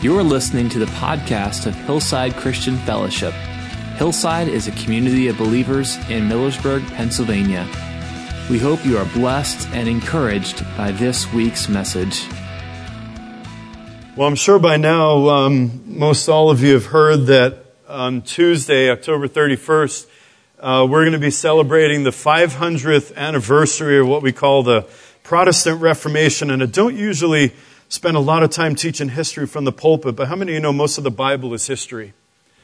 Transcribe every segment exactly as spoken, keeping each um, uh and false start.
You're listening to the podcast of Hillside Christian Fellowship. Hillside is a community of believers in Millersburg, Pennsylvania. We hope you are blessed and encouraged by this week's message. Well, I'm sure by now um, most all of you have heard that on Tuesday, October thirty-first, uh, we're going to be celebrating the five hundredth anniversary of what we call the Protestant Reformation. And I don't usually spend a lot of time teaching history from the pulpit, but how many of you know most of the Bible is history?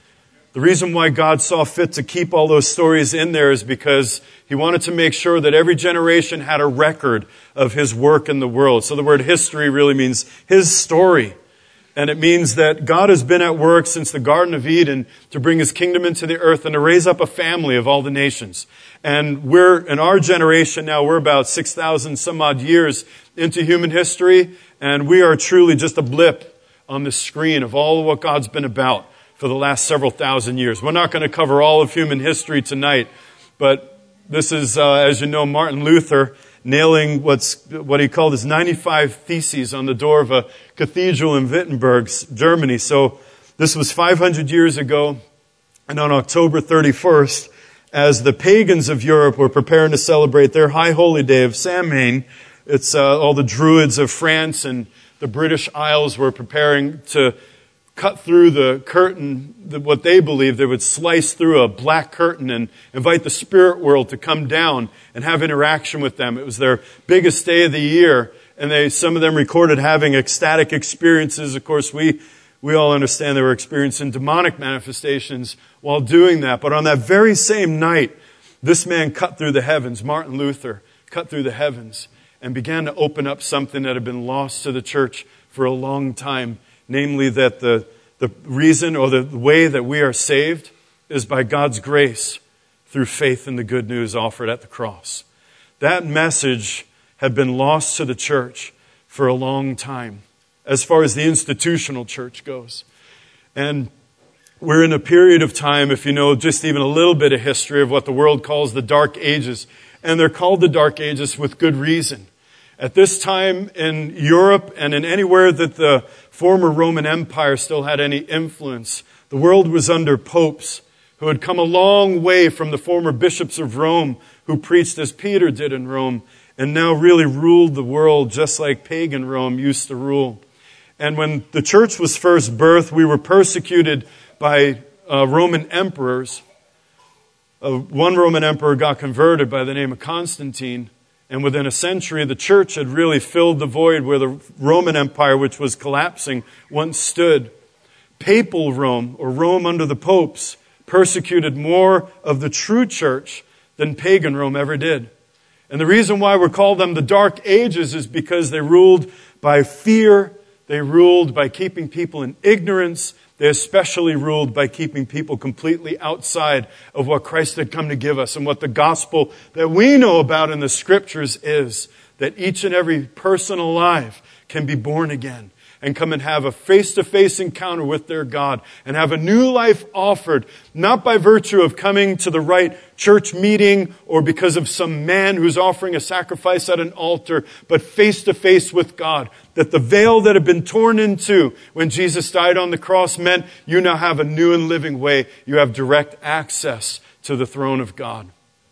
The reason why God saw fit to keep all those stories in there is because He wanted to make sure that every generation had a record of His work in the world. So the word history really means His story. And it means that God has been at work since the Garden of Eden to bring His kingdom into the earth and to raise up a family of all the nations. And we're, in our generation now, we're about six thousand some odd years into human history, and we are truly just a blip on the screen of all of what God's been about for the last several thousand years. We're not going to cover all of human history tonight, but this is, uh, as you know, Martin Luther nailing what's what he called his ninety-five Theses on the door of a cathedral in Wittenberg, Germany. So this was five hundred years ago, and on October thirty-first, as the pagans of Europe were preparing to celebrate their high holy day of Samhain, it's uh, all the Druids of France and the British Isles were preparing to cut through the curtain, what they believed, they would slice through a black curtain and invite the spirit world to come down and have interaction with them. It was their biggest day of the year, and they some of them recorded having ecstatic experiences. Of course, we we all understand they were experiencing demonic manifestations while doing that. But on that very same night, this man cut through the heavens, Martin Luther, cut through the heavens and began to open up something that had been lost to the church for a long time. Namely, that the, the reason or the way that we are saved is by God's grace through faith in the good news offered at the cross. That message had been lost to the church for a long time, as far as the institutional church goes. And we're in a period of time, if you know just even a little bit of history, of what the world calls the Dark Ages. And they're called the Dark Ages with good reason. At this time in Europe and in anywhere that the former Roman Empire still had any influence, the world was under popes who had come a long way from the former bishops of Rome who preached as Peter did in Rome and now really ruled the world just like pagan Rome used to rule. And when the church was first birthed, we were persecuted by uh, Roman emperors. Uh, one Roman emperor got converted by the name of Constantine. And within a century, the church had really filled the void where the Roman Empire, which was collapsing, once stood. Papal Rome, or Rome under the popes, persecuted more of the true church than pagan Rome ever did. And the reason why we're called them the Dark Ages is because they ruled by fear, they ruled by keeping people in ignorance, they especially ruled by keeping people completely outside of what Christ had come to give us and what the gospel that we know about in the Scriptures is, that each and every person alive can be born again and come and have a face-to-face encounter with their God and have a new life offered, not by virtue of coming to the right church meeting or because of some man who's offering a sacrifice at an altar, but face-to-face with God. That the veil that had been torn in two when Jesus died on the cross meant you now have a new and living way. You have direct access to the throne of God.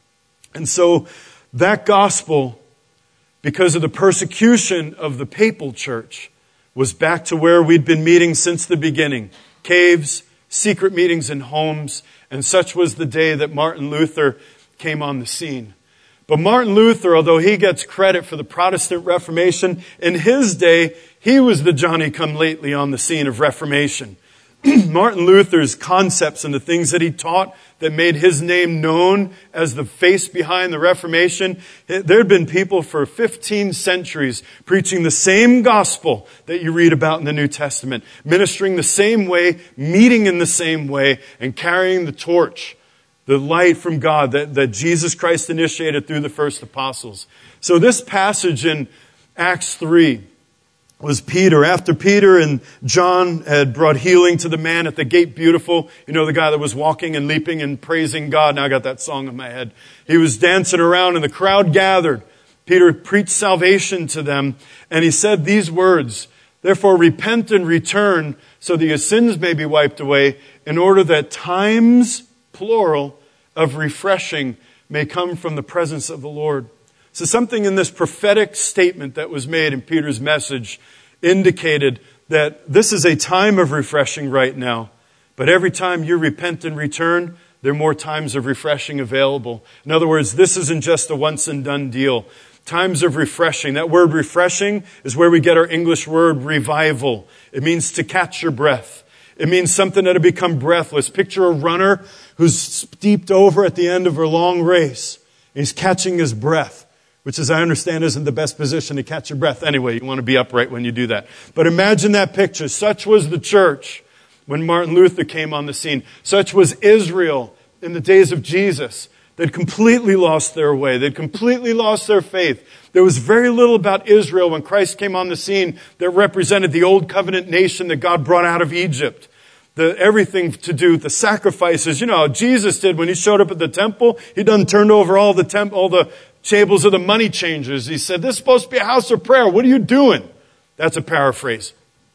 And so that gospel, because of the persecution of the papal church, was back to where we'd been meeting since the beginning. Caves, secret meetings in homes, and such was the day that Martin Luther came on the scene. But Martin Luther, although he gets credit for the Protestant Reformation, in his day, he was the Johnny-come-lately on the scene of Reformation. Martin Luther's concepts and the things that he taught that made his name known as the face behind the Reformation, there had been people for fifteen centuries preaching the same gospel that you read about in the New Testament, ministering the same way, meeting in the same way, and carrying the torch, the light from God that, that Jesus Christ initiated through the first apostles. So this passage in Acts three was Peter. After Peter and John had brought healing to the man at the gate beautiful, you know, the guy that was walking and leaping and praising God. Now I got that song in my head. He was dancing around and the crowd gathered. Peter preached salvation to them, and he said these words, Therefore, repent and return so that your sins may be wiped away, in order that times, plural, of refreshing may come from the presence of the Lord. So something in this prophetic statement that was made in Peter's message indicated that this is a time of refreshing right now. But every time you repent and return, there are more times of refreshing available. In other words, this isn't just a once and done deal. Times of refreshing. That word refreshing is where we get our English word revival. It means to catch your breath. It means something that had become breathless. Picture a runner who's steeped over at the end of a long race. He's catching his breath, which, as I understand, isn't the best position to catch your breath. Anyway, you want to be upright when you do that. But imagine that picture. Such was the church when Martin Luther came on the scene. Such was Israel in the days of Jesus. They'd completely lost their way. They'd completely lost their faith. There was very little about Israel when Christ came on the scene that represented the old covenant nation that God brought out of Egypt. The, everything to do with the sacrifices. You know, Jesus did when he showed up at the temple. He done turned over all the temp, all the tables of the money changers. He said, "This is supposed to be a house of prayer. What are you doing?" That's a paraphrase.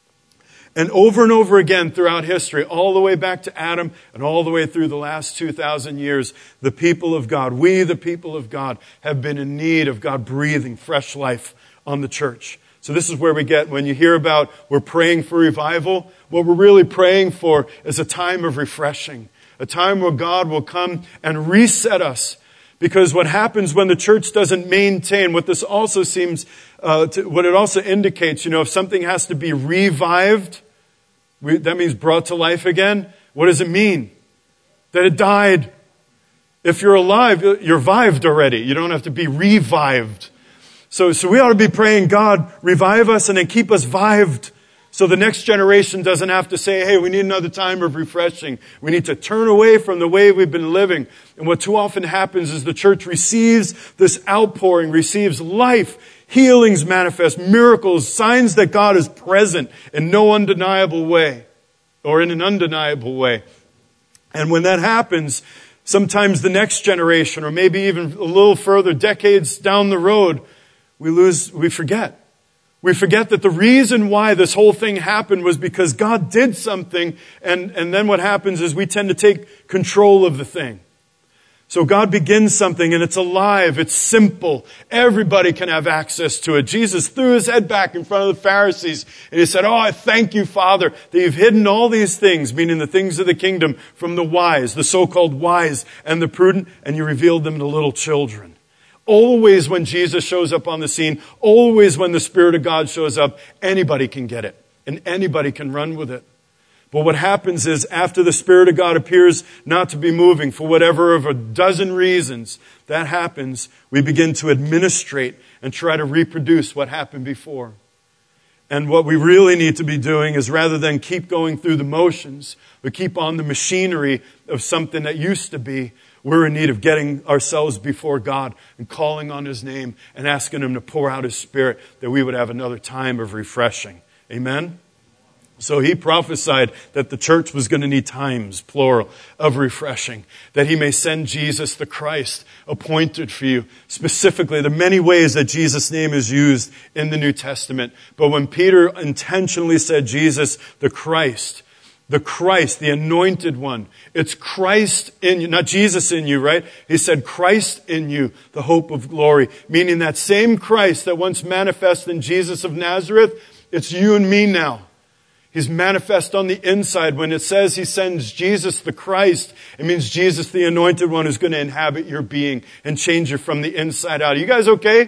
And over and over again throughout history, all the way back to Adam and all the way through the last two thousand years, the people of God, we the people of God, have been in need of God breathing fresh life on the church. So this is where we get, when you hear about we're praying for revival, what we're really praying for is a time of refreshing, a time where God will come and reset us. Because what happens when the church doesn't maintain, what this also seems, uh, to, what it also indicates, you know, if something has to be revived, we, that means brought to life again. What does it mean? That it died. If you're alive, you're vived already. You don't have to be revived. So, so we ought to be praying, God, revive us and then keep us vived. So the next generation doesn't have to say, hey, we need another time of refreshing. We need to turn away from the way we've been living. And what too often happens is the church receives this outpouring, receives life, healings manifest, miracles, signs that God is present in no undeniable way, or in an undeniable way. And when that happens, sometimes the next generation, or maybe even a little further, decades down the road, we lose, we forget. We forget that the reason why this whole thing happened was because God did something, and, and then what happens is we tend to take control of the thing. So God begins something and it's alive, it's simple. Everybody can have access to it. Jesus threw his head back in front of the Pharisees and he said, "Oh, I thank you, Father, that you've hidden all these things," meaning the things of the kingdom, "from the wise," the so-called wise and the prudent, "and you revealed them to little children." Always when Jesus shows up on the scene, always when the Spirit of God shows up, anybody can get it and anybody can run with it. But what happens is after the Spirit of God appears not to be moving for whatever of a dozen reasons, that happens, we begin to administrate and try to reproduce what happened before. And what we really need to be doing is, rather than keep going through the motions, but keep on the machinery of something that used to be, we're in need of getting ourselves before God and calling on His name and asking Him to pour out His Spirit, that we would have another time of refreshing. Amen? So He prophesied that the church was going to need times, plural, of refreshing, that He may send Jesus the Christ, appointed for you. Specifically, there are many ways that Jesus' name is used in the New Testament. But when Peter intentionally said Jesus the Christ, the Christ, the anointed one, it's Christ in you, not Jesus in you, right? He said Christ in you, the hope of glory. Meaning that same Christ that once manifested in Jesus of Nazareth, it's you and me now. He's manifest on the inside. When it says He sends Jesus the Christ, it means Jesus the anointed one who's going to inhabit your being and change you from the inside out. Are you guys okay?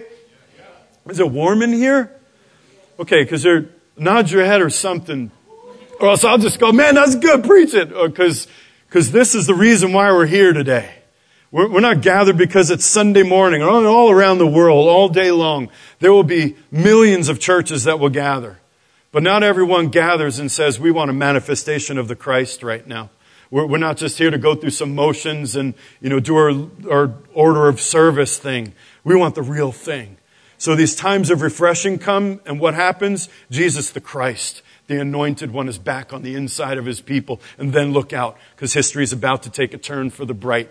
Is it warm in here? Okay, because they're nod your head or something. Or else I'll just go, man, that's good, preach it. Because because this is the reason why we're here today. We're, we're not gathered because it's Sunday morning. All, all around the world, all day long, there will be millions of churches that will gather. But not everyone gathers and says, we want a manifestation of the Christ right now. We're, we're not just here to go through some motions and, you know, do our, our order of service thing. We want the real thing. So these times of refreshing come, and what happens? Jesus the Christ, the anointed one, is back on the inside of His people. And then look out, because history is about to take a turn for the bright.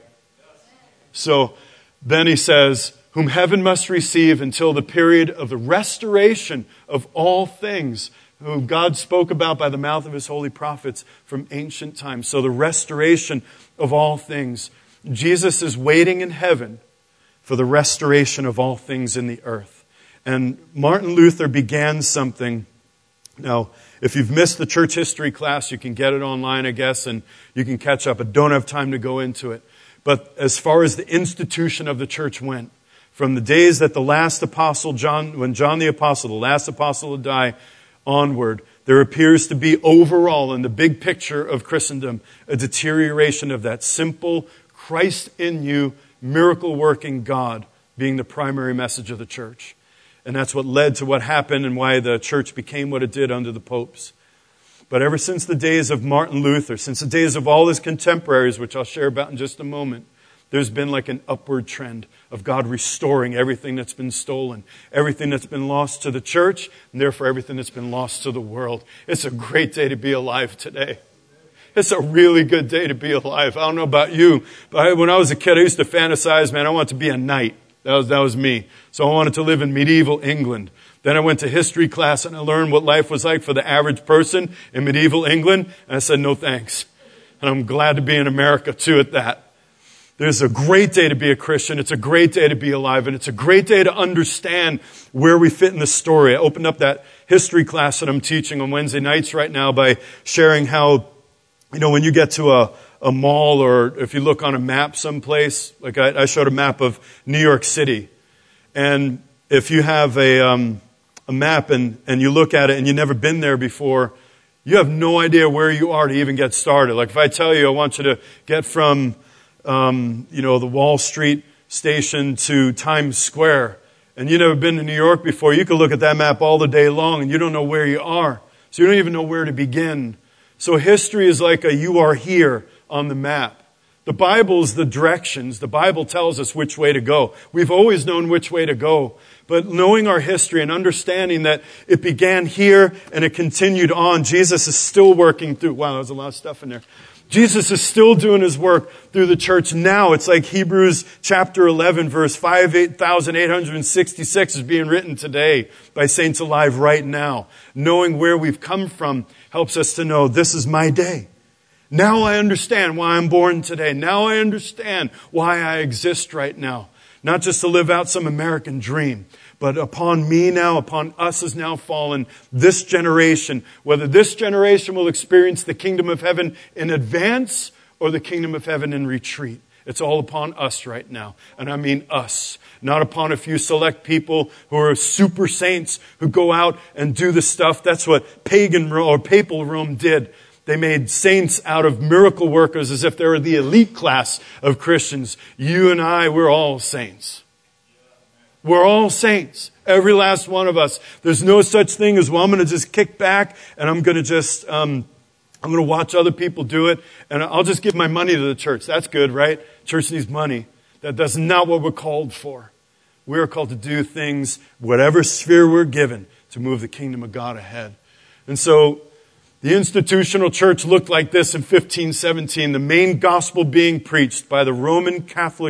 So then He says, whom heaven must receive until the period of the restoration of all things. who God spoke about by the mouth of his holy prophets from ancient times. So the restoration of all things. Jesus is waiting in heaven for the restoration of all things in the earth. And Martin Luther began something. Now, if you've missed the church history class, you can get it online, I guess, and you can catch up. I don't have time to go into it. But as far as the institution of the church went, from the days that the last apostle, John, when John the apostle, the last apostle to die, onward, there appears to be overall, in the big picture of Christendom, a deterioration of that simple Christ in you, miracle-working God being the primary message of the church. And that's what led to what happened and why the church became what it did under the popes. But ever since the days of Martin Luther, since the days of all his contemporaries, which I'll share about in just a moment, there's been like an upward trend of God restoring everything that's been stolen, everything that's been lost to the church, and therefore everything that's been lost to the world. It's a great day to be alive today. It's a really good day to be alive. I don't know about you, but when I was a kid, I used to fantasize, man, I wanted to be a knight. That was, that was me. So I wanted to live in medieval England. Then I went to history class and I learned what life was like for the average person in medieval England. And I said, no thanks. And I'm glad to be in America too at that. There's a great day to be a Christian. It's a great day to be alive. And it's a great day to understand where we fit in the story. I opened up that history class that I'm teaching on Wednesday nights right now by sharing how, you know, when you get to a, a mall or if you look on a map someplace, like I, I showed a map of New York City. And if you have a, um, a map and, and you look at it and you've never been there before, you have no idea where you are to even get started. Like if I tell you I want you to get from Um, you know, the Wall Street station to Times Square, and you've never been to New York before, you can look at that map all the day long and you don't know where you are. So you don't even know where to begin. So history is like a you are here on the map. The Bible's the directions. The Bible tells us which way to go. We've always known which way to go. But knowing our history and understanding that it began here and it continued on, Jesus is still working through. Wow, there's a lot of stuff in there. Jesus is still doing his work through the church now. It's like Hebrews chapter eleven, verse five thousand eight hundred sixty-six is being written today by saints alive right now. Knowing where we've come from helps us to know this is my day. Now I understand why I'm born today. Now I understand why I exist right now. Not just to live out some American dream, but upon me now, upon us is now fallen this generation. Whether this generation will experience the kingdom of heaven in advance or the kingdom of heaven in retreat. It's all upon us right now. And I mean us. Not upon a few select people who are super saints who go out and do the stuff. That's what pagan or papal Rome did. They made saints out of miracle workers as if they were the elite class of Christians. You and I, we're all saints. We're all saints. Every last one of us. There's no such thing as, well, I'm going to just kick back and I'm going to just, um, I'm going to watch other people do it and I'll just give my money to the church. That's good, right? Church needs money. That, that's not what we're called for. We're called to do things, whatever sphere we're given, to move the kingdom of God ahead. And so, the institutional church looked like this in fifteen seventeen. The main gospel being preached by the Roman Catholic,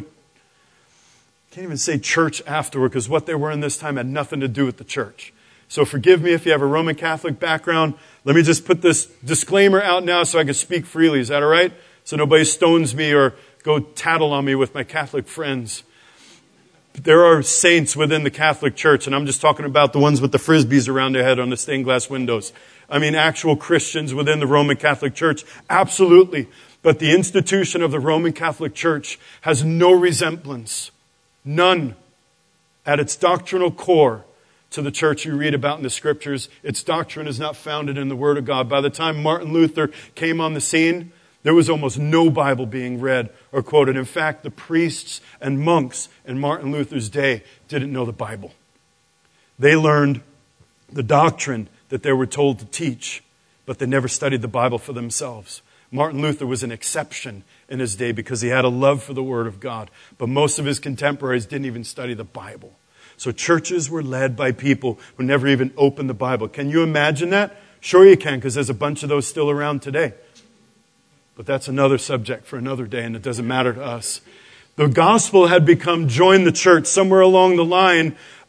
I can't even say church afterward, because what they were in this time had nothing to do with the church. So forgive me if you have a Roman Catholic background. Let me just put this disclaimer out now so I can speak freely. Is that all right? So nobody stones me or go tattle on me with my Catholic friends. There are saints within the Catholic Church, and I'm just talking about the ones with the frisbees around their head on the stained glass windows. I mean, actual Christians within the Roman Catholic Church. Absolutely. But the institution of the Roman Catholic Church has no resemblance, none, at its doctrinal core to the church you read about in the scriptures. Its doctrine is not founded in the Word of God. By the time Martin Luther came on the scene, there was almost no Bible being read or quoted. In fact, the priests and monks in Martin Luther's day didn't know the Bible. They learned the doctrine that they were told to teach, but they never studied the Bible for themselves. Martin Luther was an exception in his day because he had a love for the Word of God. But most of his contemporaries didn't even study the Bible. So churches were led by people who never even opened the Bible. Can you imagine that? Sure you can, because there's a bunch of those still around today. But that's another subject for another day, and it doesn't matter to us. The gospel had become join the church somewhere along the line.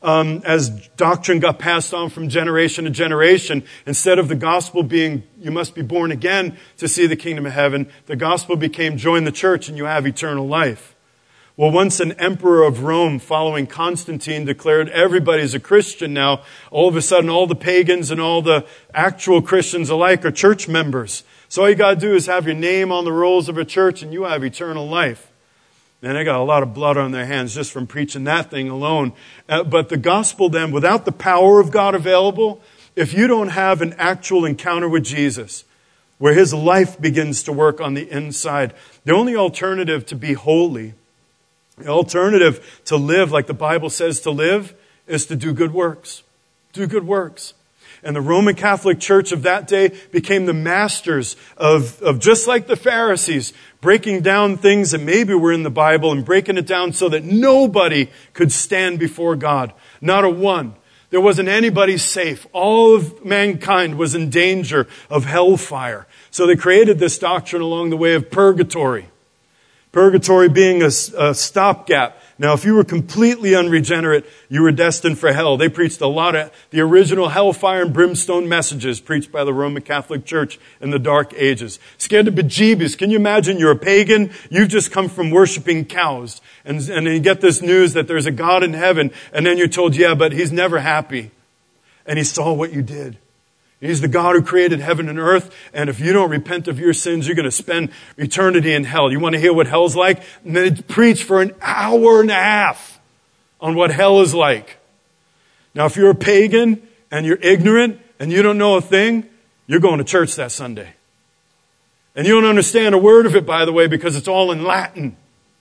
um, as doctrine got passed on from generation to generation, instead of the gospel being, you must be born again to see the kingdom of heaven, the gospel became, join the church and you have eternal life. Well, once an emperor of Rome following Constantine declared everybody's a Christian now, all of a sudden all the pagans and all the actual Christians alike are church members. So all you got to do is have your name on the rolls of a church and you have eternal life. And they got a lot of blood on their hands just from preaching that thing alone. Uh, but the gospel then, without the power of God available, if you don't have an actual encounter with Jesus, where His life begins to work on the inside, the only alternative to be holy, the alternative to live like the Bible says to live, is to do good works. Do good works. And the Roman Catholic Church of that day became the masters of, of just like the Pharisees, breaking down things that maybe were in the Bible and breaking it down so that nobody could stand before God. Not a one. There wasn't anybody safe. All of mankind was in danger of hellfire. So they created this doctrine along the way of purgatory. Purgatory being a, a stopgap. Now, if you were completely unregenerate, you were destined for hell. They preached a lot of the original hellfire and brimstone messages preached by the Roman Catholic Church in the Dark Ages. Scared to bejeebies. Can you imagine you're a pagan? You've just come from worshiping cows. And, and you get this news that there's a God in heaven. And then you're told, yeah, but He's never happy. And He saw what you did. He's the God who created heaven and earth, and if you don't repent of your sins, you're going to spend eternity in hell. You want to hear what hell's like? And then preach for an hour and a half on what hell is like. Now, if you're a pagan and you're ignorant and you don't know a thing, you're going to church that Sunday. And you don't understand a word of it, by the way, because it's all in Latin,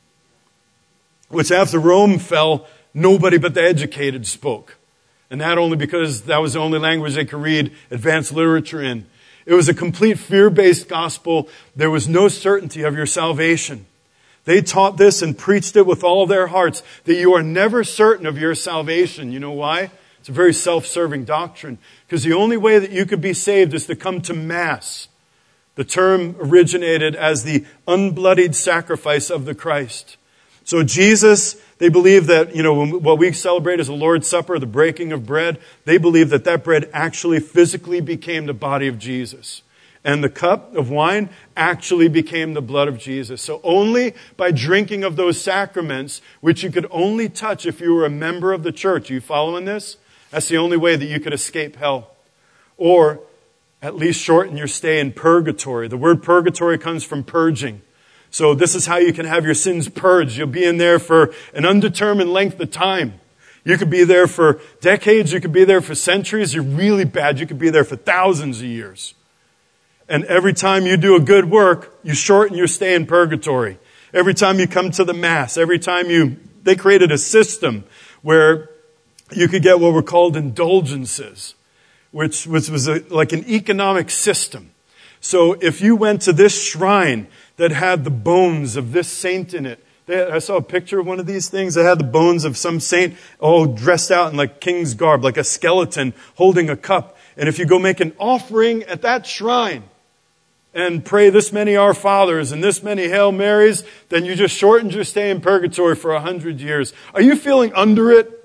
which after Rome fell, nobody but the educated spoke. And that only because that was the only language they could read advanced literature in. It was a complete fear-based gospel. There was no certainty of your salvation. They taught this and preached it with all their hearts, that you are never certain of your salvation. You know why? It's a very self-serving doctrine. Because the only way that you could be saved is to come to Mass. The term originated as the unbloodied sacrifice of the Christ. So Jesus, they believe that, you know, what we celebrate as the Lord's Supper, the breaking of bread, they believe that that bread actually physically became the body of Jesus. And the cup of wine actually became the blood of Jesus. So only by drinking of those sacraments, which you could only touch if you were a member of the church. Are you following this? That's the only way that you could escape hell. Or at least shorten your stay in purgatory. The word purgatory comes from purging. So this is how you can have your sins purged. You'll be in there for an undetermined length of time. You could be there for decades. You could be there for centuries. You're really bad. You could be there for thousands of years. And every time you do a good work, you shorten your stay in purgatory. Every time you come to the Mass, every time you, they created a system where you could get what were called indulgences, which, which was a, like an economic system. So if you went to this shrine that had the bones of this saint in it. They had, I saw a picture of one of these things that had the bones of some saint all dressed out in like king's garb, like a skeleton holding a cup. And if you go make an offering at that shrine and pray this many Our Fathers and this many Hail Marys, then you just shortened your stay in purgatory for a hundred years. Are you feeling under it?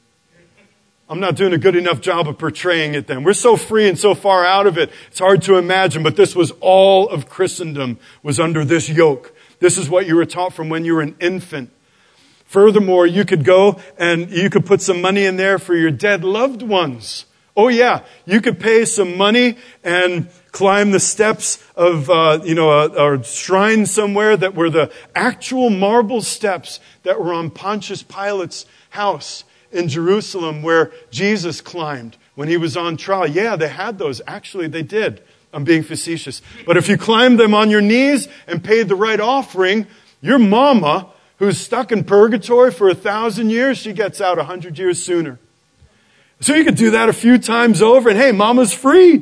I'm not doing a good enough job of portraying it then. We're so free and so far out of it, it's hard to imagine, but this was all of Christendom was under this yoke. This is what you were taught from when you were an infant. Furthermore, you could go and you could put some money in there for your dead loved ones. Oh yeah, you could pay some money and climb the steps of, uh, you know, a, a shrine somewhere that were the actual marble steps that were on Pontius Pilate's house in Jerusalem where Jesus climbed when He was on trial. Yeah, they had those. Actually, they did. I'm being facetious. But if you climbed them on your knees and paid the right offering, your mama, who's stuck in purgatory for a thousand years, she gets out a hundred years sooner. So you could do that a few times over and hey, mama's free.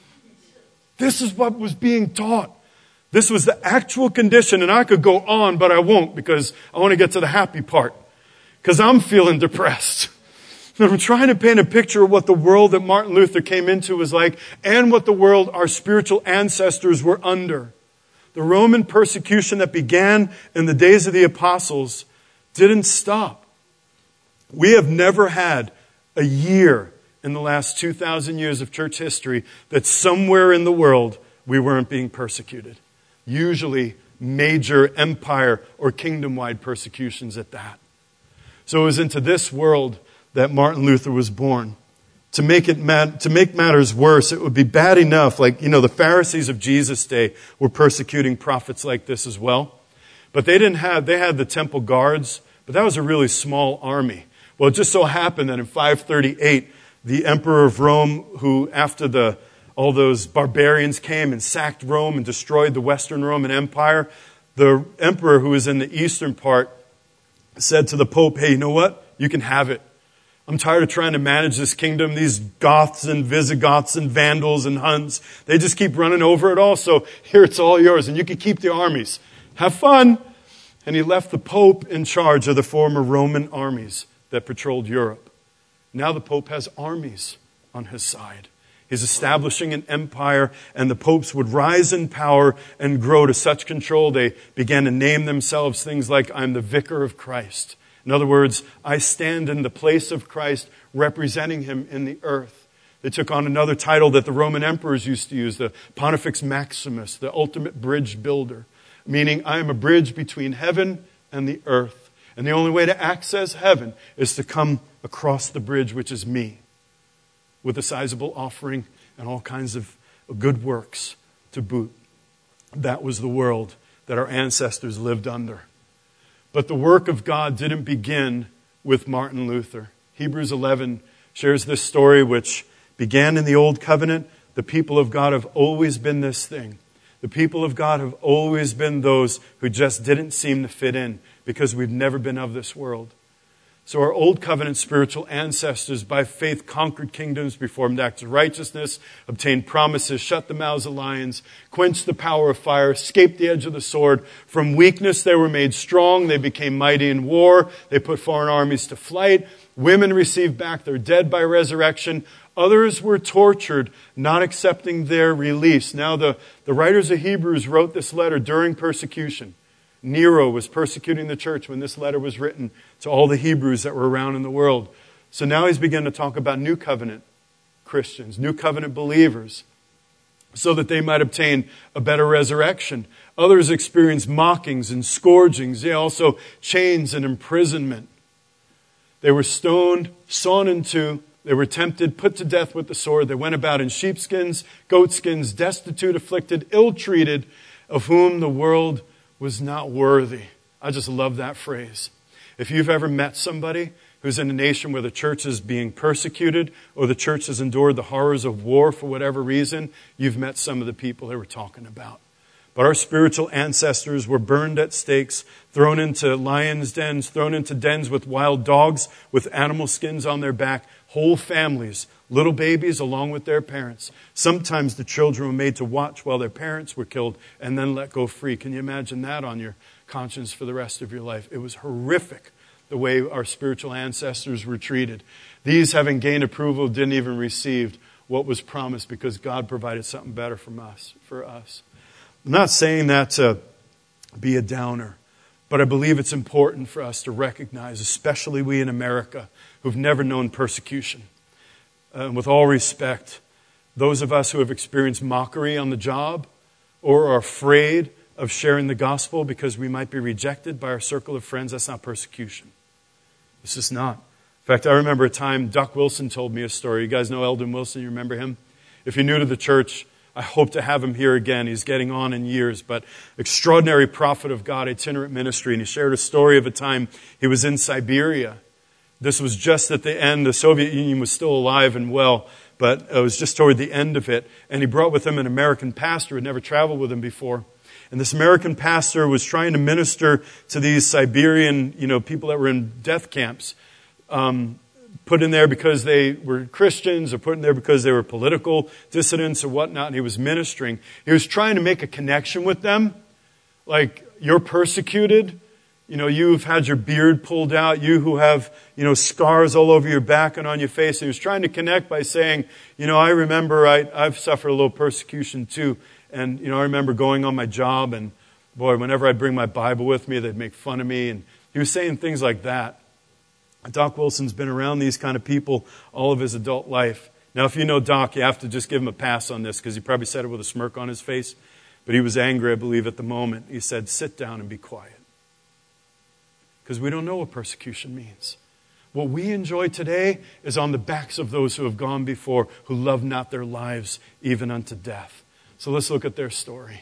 This is what was being taught. This was the actual condition. And I could go on, but I won't because I want to get to the happy part. Because I'm feeling depressed. And I'm trying to paint a picture of what the world that Martin Luther came into was like and what the world our spiritual ancestors were under. The Roman persecution that began in the days of the apostles didn't stop. We have never had a year in the last two thousand years of church history that somewhere in the world we weren't being persecuted. Usually major empire or kingdom-wide persecutions at that. So it was into this world that Martin Luther was born. To make it mat- to make matters worse, it would be bad enough, like, you know, the Pharisees of Jesus' day were persecuting prophets like this as well. But they didn't have, they had the temple guards, but that was a really small army. Well, it just so happened that in five thirty-eight, the emperor of Rome, who after the all those barbarians came and sacked Rome and destroyed the Western Roman Empire, the emperor who was in the eastern part said to the Pope, hey, you know what? You can have it. I'm tired of trying to manage this kingdom. These Goths and Visigoths and Vandals and Huns, they just keep running over it all. So here it's all yours and you can keep the armies. Have fun. And he left the Pope in charge of the former Roman armies that patrolled Europe. Now the Pope has armies on his side. He's establishing an empire, and the popes would rise in power and grow to such control they began to name themselves things like, I'm the vicar of Christ. In other words, I stand in the place of Christ, representing him in the earth. They took on another title that the Roman emperors used to use, the Pontifex Maximus, the ultimate bridge builder, meaning I am a bridge between heaven and the earth. And the only way to access heaven is to come across the bridge, which is me, with a sizable offering and all kinds of good works to boot. That was the world that our ancestors lived under. But the work of God didn't begin with Martin Luther. Hebrews eleven shares this story which began in the Old Covenant. The people of God have always been this thing. The people of God have always been those who just didn't seem to fit in because we've never been of this world. So our Old Covenant spiritual ancestors by faith conquered kingdoms, performed acts of righteousness, obtained promises, shut the mouths of lions, quenched the power of fire, escaped the edge of the sword. From weakness they were made strong. They became mighty in war. They put foreign armies to flight. Women received back their dead by resurrection. Others were tortured, not accepting their release. Now the, the writers of Hebrews wrote this letter during persecution. Nero was persecuting the church when this letter was written to all the Hebrews that were around in the world. So now he's beginning to talk about New Covenant Christians, New Covenant believers, so that they might obtain a better resurrection. Others experienced mockings and scourgings, they also chains and imprisonment. They were stoned, sawn in two, they were tempted, put to death with the sword. They went about in sheepskins, goatskins, destitute, afflicted, ill-treated, of whom the world was not worthy. I just love that phrase. If you've ever met somebody who's in a nation where the church is being persecuted or the church has endured the horrors of war for whatever reason, you've met some of the people they were talking about. But our spiritual ancestors were burned at stakes, thrown into lions' dens, thrown into dens with wild dogs with animal skins on their back, whole families, little babies along with their parents. Sometimes the children were made to watch while their parents were killed and then let go free. Can you imagine that on your conscience for the rest of your life? It was horrific the way our spiritual ancestors were treated. These, having gained approval, didn't even receive what was promised because God provided something better from us, for us. I'm not saying that to be a downer, but I believe it's important for us to recognize, especially we in America who've never known persecution. And with all respect, those of us who have experienced mockery on the job or are afraid of sharing the gospel because we might be rejected by our circle of friends, that's not persecution. It's just not. In fact, I remember a time Duck Wilson told me a story. You guys know Eldon Wilson? You remember him? If you're new to the church, I hope to have him here again. He's getting on in years, but extraordinary prophet of God, itinerant ministry. And he shared a story of a time he was in Siberia. This was just at the end. The Soviet Union was still alive and well, but it was just toward the end of it. And he brought with him an American pastor who had never traveled with him before. And this American pastor was trying to minister to these Siberian, you know, people that were in death camps, um, put in there because they were Christians or put in there because they were political dissidents or whatnot. And he was ministering. He was trying to make a connection with them. Like, you're persecuted. You know, you've had your beard pulled out. You who have, you know, scars all over your back and on your face. He was trying to connect by saying, you know, I remember I, I've suffered a little persecution too. And, you know, I remember going on my job and, boy, whenever I'd bring my Bible with me, they'd make fun of me. And he was saying things like that. Doc Wilson's been around these kind of people all of his adult life. Now, if you know Doc, you have to just give him a pass on this because he probably said it with a smirk on his face. But he was angry, I believe, at the moment. He said, sit down and be quiet. Because we don't know what persecution means. What we enjoy today is on the backs of those who have gone before, who loved not their lives even unto death. So let's look at their story.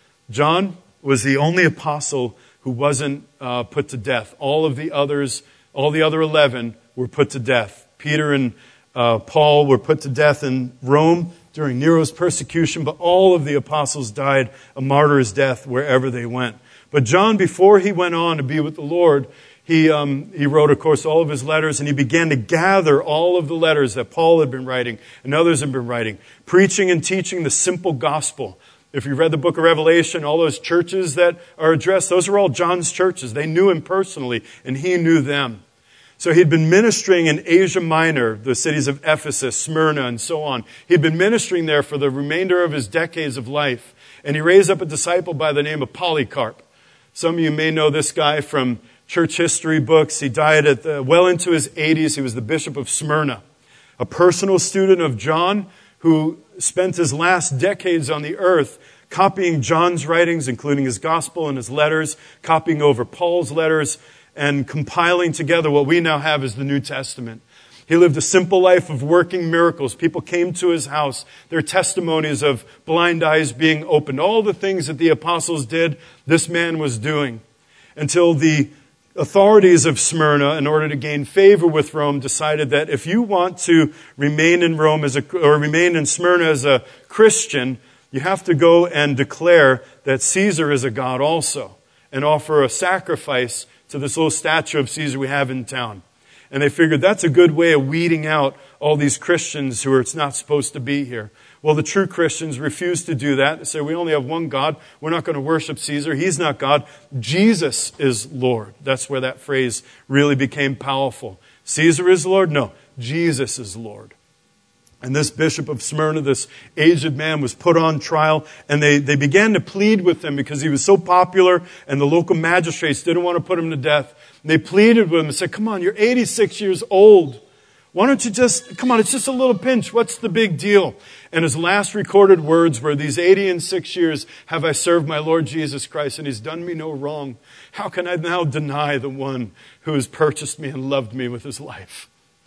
John was the only apostle who wasn't uh, put to death. All of the others, all the other eleven were put to death. Peter and uh, Paul were put to death in Rome during Nero's persecution, but all of the apostles died a martyr's death wherever they went. But John, before he went on to be with the Lord, he um, he wrote, of course, all of his letters, and he began to gather all of the letters that Paul had been writing and others had been writing, preaching and teaching the simple gospel. If you read the book of Revelation, all those churches that are addressed, those are all John's churches. They knew him personally, and he knew them. So he'd been ministering in Asia Minor, the cities of Ephesus, Smyrna, and so on. He'd been ministering there for the remainder of his decades of life. And he raised up a disciple by the name of Polycarp. Some of you may know this guy from church history books. He died at the, well into his eighties. He was the bishop of Smyrna, a personal student of John who spent his last decades on the earth copying John's writings, including his gospel and his letters, copying over Paul's letters, and compiling together what we now have as the New Testament. He lived a simple life of working miracles. People came to his house. There are testimonies of blind eyes being opened. All the things that the apostles did, this man was doing. Until the authorities of Smyrna, in order to gain favor with Rome, decided that if you want to remain in Rome as a, or remain in Smyrna as a Christian, you have to go and declare that Caesar is a god also, and offer a sacrifice to this little statue of Caesar we have in town. And they figured that's a good way of weeding out all these Christians who are it's not supposed to be here. Well, the true Christians refused to do that. They said, we only have one God. We're not going to worship Caesar. He's not God. Jesus is Lord. That's where that phrase really became powerful. Caesar is Lord? No, Jesus is Lord. And this bishop of Smyrna, this aged man, was put on trial, and they, they began to plead with him because he was so popular, and the local magistrates didn't want to put him to death. And they pleaded with him and said, come on, you're eighty-six years old. Why don't you just, come on, it's just a little pinch. What's the big deal? And his last recorded words were, these eighty and six years have I served my Lord Jesus Christ, and he's done me no wrong. How can I now deny the one who has purchased me and loved me with his life?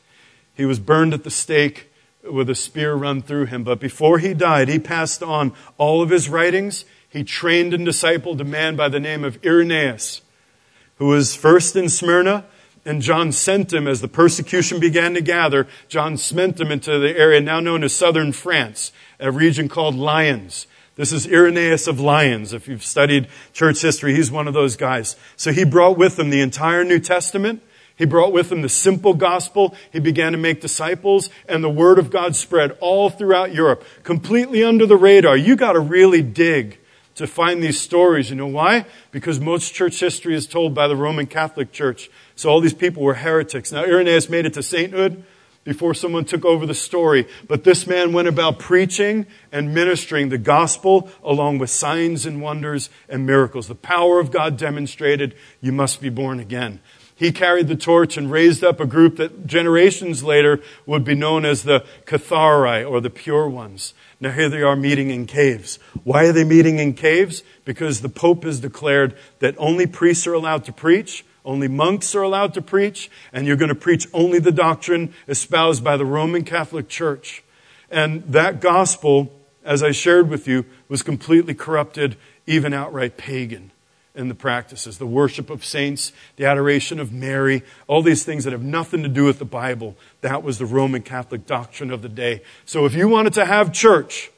He was burned at the stake with a spear run through him. But before he died, he passed on all of his writings. He trained and discipled a man by the name of Irenaeus, who was first in Smyrna, and John sent him as the persecution began to gather. John sent him into the area now known as southern France, a region called Lyons. This is Irenaeus of Lyons. If you've studied church history, he's one of those guys. So he brought with him the entire New Testament. He brought with him the simple gospel. He began to make disciples, and the word of God spread all throughout Europe, completely under the radar. You got to really dig to find these stories. You know why? Because most church history is told by the Roman Catholic Church. So all these people were heretics. Now, Irenaeus made it to sainthood before someone took over the story. But this man went about preaching and ministering the gospel along with signs and wonders and miracles. The power of God demonstrated, you must be born again. He carried the torch and raised up a group that generations later would be known as the Catharai, or the pure ones. Now here they are meeting in caves. Why are they meeting in caves? Because the Pope has declared that only priests are allowed to preach, only monks are allowed to preach, and you're going to preach only the doctrine espoused by the Roman Catholic Church. And that gospel, as I shared with you, was completely corrupted, even outright pagan in the practices. The worship of saints, the adoration of Mary, all these things that have nothing to do with the Bible. That was the Roman Catholic doctrine of the day. So if you wanted to have church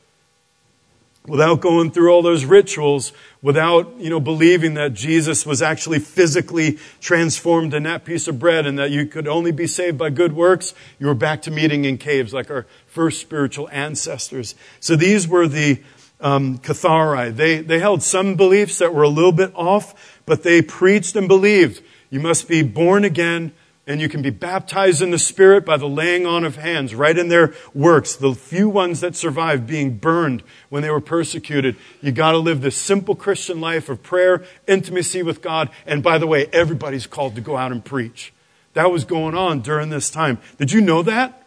without going through all those rituals, without, you know, believing that Jesus was actually physically transformed in that piece of bread and that you could only be saved by good works, you were back to meeting in caves like our first spiritual ancestors. So these were the Um, Catharai. They, they held some beliefs that were a little bit off, but they preached and believed you must be born again, and you can be baptized in the Spirit by the laying on of hands, right in their works. The few ones that survived being burned when they were persecuted. You got to live this simple Christian life of prayer, intimacy with God, and by the way, everybody's called to go out and preach. That was going on during this time. Did you know that?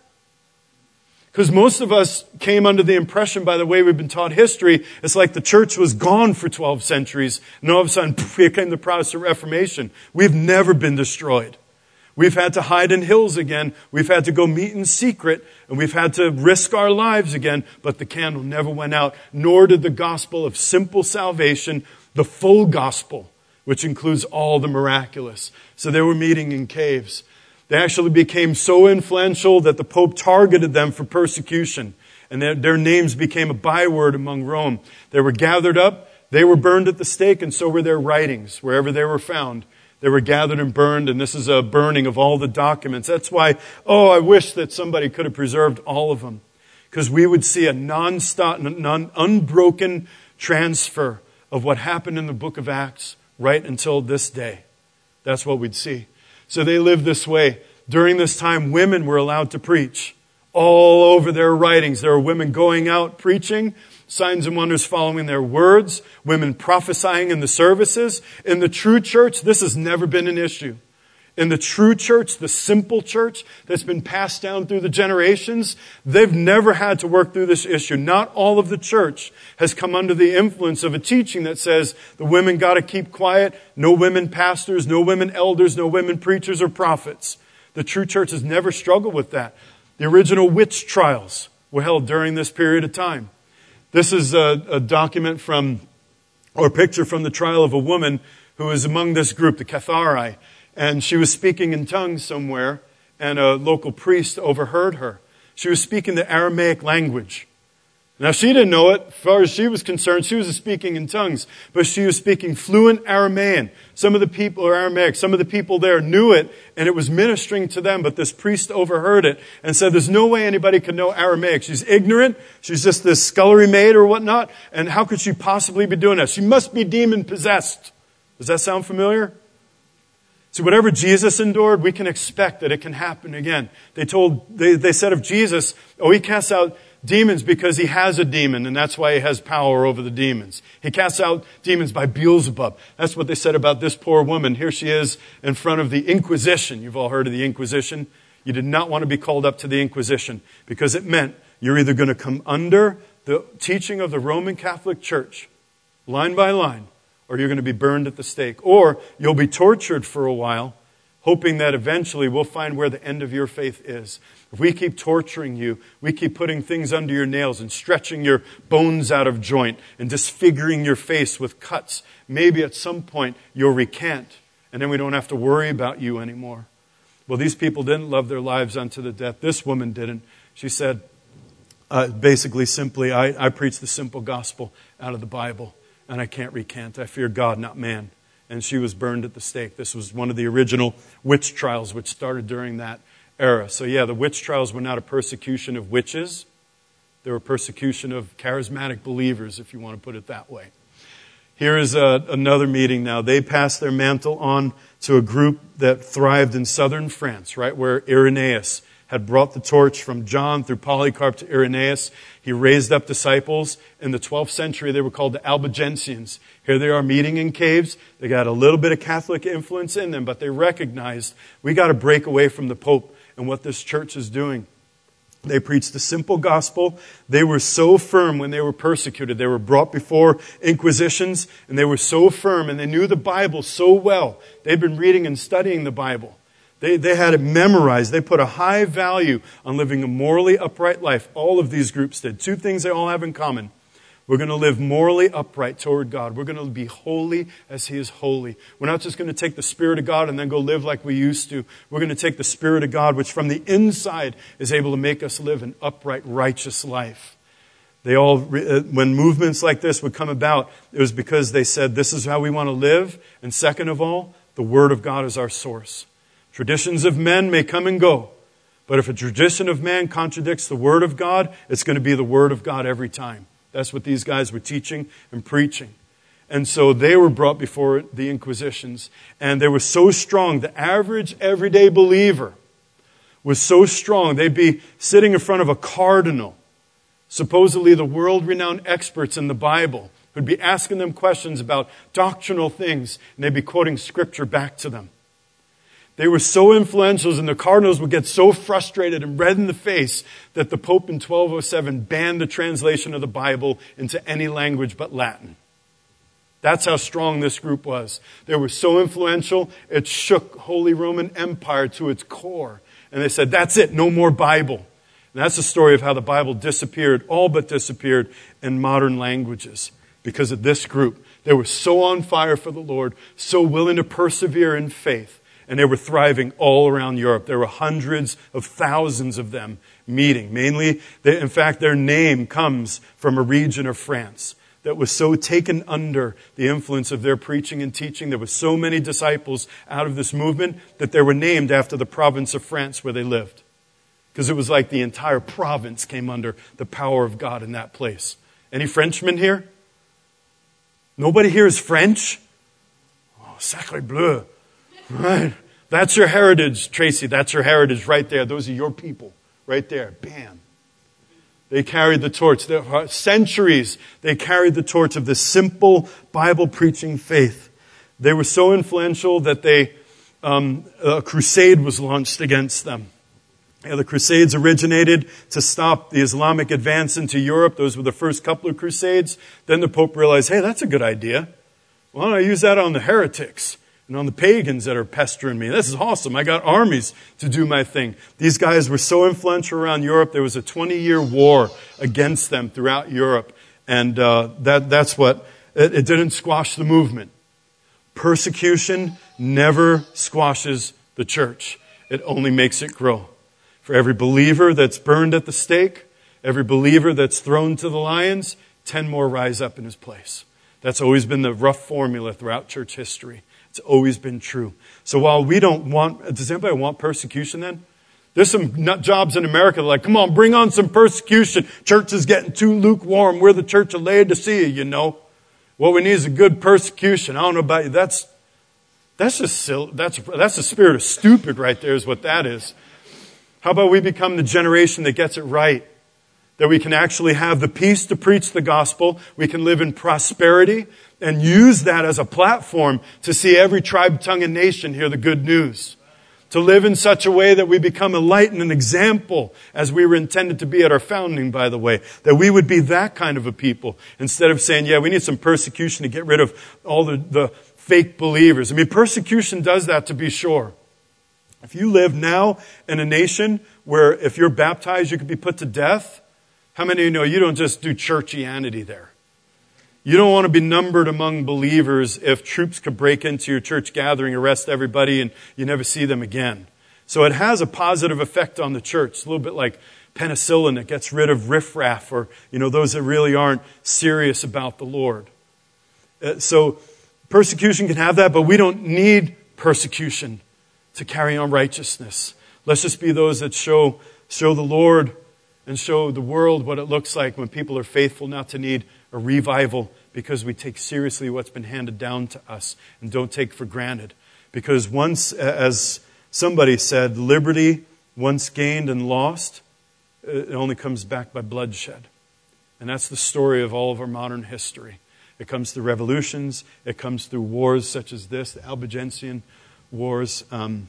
Because most of us came under the impression, by the way we've been taught history, it's like the church was gone for twelve centuries, and all of a sudden, poof, here came the Protestant Reformation. We've never been destroyed. We've had to hide in hills again. We've had to go meet in secret, and we've had to risk our lives again, but the candle never went out, nor did the gospel of simple salvation, the full gospel, which includes all the miraculous. So they were meeting in caves. They actually became so influential that the Pope targeted them for persecution. And their, their names became a byword among Rome. They were gathered up, they were burned at the stake, and so were their writings, wherever they were found. They were gathered and burned, and this is a burning of all the documents. That's why, oh, I wish that somebody could have preserved all of them. Because we would see a non-stop, non, unbroken transfer of what happened in the book of Acts right until this day. That's what we'd see. So they lived this way. During this time, women were allowed to preach. All over their writings, there were women going out preaching, signs and wonders following their words, women prophesying in the services. In the true church, this has never been an issue. In the true church, the simple church that's been passed down through the generations, they've never had to work through this issue. Not all of the church has come under the influence of a teaching that says the women got to keep quiet, no women pastors, no women elders, no women preachers or prophets. The true church has never struggled with that. The original witch trials were held during this period of time. This is a, a document from, or a picture from the trial of a woman who was among this group, the Cathari. And she was speaking in tongues somewhere, and a local priest overheard her. She was speaking the Aramaic language. Now, she didn't know it. As far as she was concerned, she was speaking in tongues. But she was speaking fluent Aramaean. Some of the people, or Aramaic, some of the people there knew it, and it was ministering to them. But this priest overheard it and said, there's no way anybody could know Aramaic. She's ignorant. She's just this scullery maid or whatnot. And how could she possibly be doing that? She must be demon-possessed. Does that sound familiar? See, whatever Jesus endured, we can expect that it can happen again. They told, they, they said of Jesus, oh, he casts out demons because he has a demon, and that's why he has power over the demons. He casts out demons by Beelzebub. That's what they said about this poor woman. Here she is in front of the Inquisition. You've all heard of the Inquisition. You did not want to be called up to the Inquisition because it meant you're either going to come under the teaching of the Roman Catholic Church, line by line, or you're going to be burned at the stake. Or you'll be tortured for a while, hoping that eventually we'll find where the end of your faith is. If we keep torturing you, we keep putting things under your nails and stretching your bones out of joint and disfiguring your face with cuts, maybe at some point you'll recant, and then we don't have to worry about you anymore. Well, these people didn't love their lives unto the death. This woman didn't. She said, uh, basically, simply, I, I preach the simple gospel out of the Bible. And I can't recant. I fear God, not man. And she was burned at the stake. This was one of the original witch trials, which started during that era. So yeah, the witch trials were not a persecution of witches. They were a persecution of charismatic believers, if you want to put it that way. Here is a, another meeting now. They passed their mantle on to a group that thrived in southern France, right where Irenaeus had brought the torch from John through Polycarp to Irenaeus. He raised up disciples. In the twelfth century, they were called the Albigensians. Here they are meeting in caves. They got a little bit of Catholic influence in them, but they recognized we got to break away from the Pope and what this church is doing. They preached the simple gospel. They were so firm when they were persecuted. They were brought before inquisitions, and they were so firm, and they knew the Bible so well. They'd been reading and studying the Bible. They, they had it memorized. They put a high value on living a morally upright life. All of these groups did. Two things they all have in common. We're going to live morally upright toward God. We're going to be holy as He is holy. We're not just going to take the Spirit of God and then go live like we used to. We're going to take the Spirit of God, which from the inside is able to make us live an upright, righteous life. They all, when movements like this would come about, it was because they said, this is how we want to live. And second of all, the Word of God is our source. Traditions of men may come and go, but if a tradition of man contradicts the Word of God, it's going to be the Word of God every time. That's what these guys were teaching and preaching. And so they were brought before the Inquisitions, and they were so strong. The average everyday believer was so strong. They'd be sitting in front of a cardinal, supposedly the world-renowned experts in the Bible, who'd be asking them questions about doctrinal things, and they'd be quoting Scripture back to them. They were so influential, and the cardinals would get so frustrated and red in the face that the Pope in twelve oh seven banned the translation of the Bible into any language but Latin. That's how strong this group was. They were so influential, it shook Holy Roman Empire to its core. And they said, that's it, no more Bible. And that's the story of how the Bible disappeared, all but disappeared in modern languages because of this group. They were so on fire for the Lord, so willing to persevere in faith. And they were thriving all around Europe. There were hundreds of thousands of them meeting. Mainly, they, in fact, their name comes from a region of France that was so taken under the influence of their preaching and teaching. There were so many disciples out of this movement that they were named after the province of France where they lived. Because it was like the entire province came under the power of God in that place. Any Frenchmen here? Nobody here is French? Oh, sacre bleu. Right? That's your heritage, Tracy. That's your heritage right there. Those are your people right there. Bam. They carried the torch. For centuries, they carried the torch of this simple Bible-preaching faith. They were so influential that they um, a crusade was launched against them. Yeah, the Crusades originated to stop the Islamic advance into Europe. Those were the first couple of Crusades. Then the Pope realized, hey, that's a good idea. Why don't I use that on the heretics and on the pagans that are pestering me? This is awesome. I got armies to do my thing. These guys were so influential around Europe. There was a twenty-year war against them throughout Europe. And uh, that that's what, it, it didn't squash the movement. Persecution never squashes the church. It only makes it grow. For every believer that's burned at the stake, every believer that's thrown to the lions, ten more rise up in his place. That's always been the rough formula throughout church history. It's always been true. So while we don't want, does anybody want persecution then? There's some nut jobs in America that are like, come on, bring on some persecution. Church is getting too lukewarm. We're the church of Laodicea, you know. What we need is a good persecution. I don't know about you. That's, that's just silly. That's, that's the spirit of stupid right there is what that is. How about we become the generation that gets it right? That we can actually have the peace to preach the gospel. We can live in prosperity and use that as a platform to see every tribe, tongue, and nation hear the good news. To live in such a way that we become a light and an example as we were intended to be at our founding, by the way. That we would be that kind of a people instead of saying, yeah, we need some persecution to get rid of all the, the fake believers. I mean, persecution does that to be sure. If you live now in a nation where if you're baptized, you could be put to death, how many of you know you don't just do churchianity there? You don't want to be numbered among believers if troops could break into your church gathering, arrest everybody, and you never see them again. So it has a positive effect on the church. It's a little bit like penicillin that gets rid of riffraff or, you know, those that really aren't serious about the Lord. Uh, so persecution can have that, but we don't need persecution to carry on righteousness. Let's just be those that show show the Lord and show the world what it looks like when people are faithful, not to need a revival because we take seriously what's been handed down to us and don't take for granted. Because once, as somebody said, liberty once gained and lost, it only comes back by bloodshed. And that's the story of all of our modern history. It comes through revolutions. It comes through wars such as this, the Albigensian Wars. Um,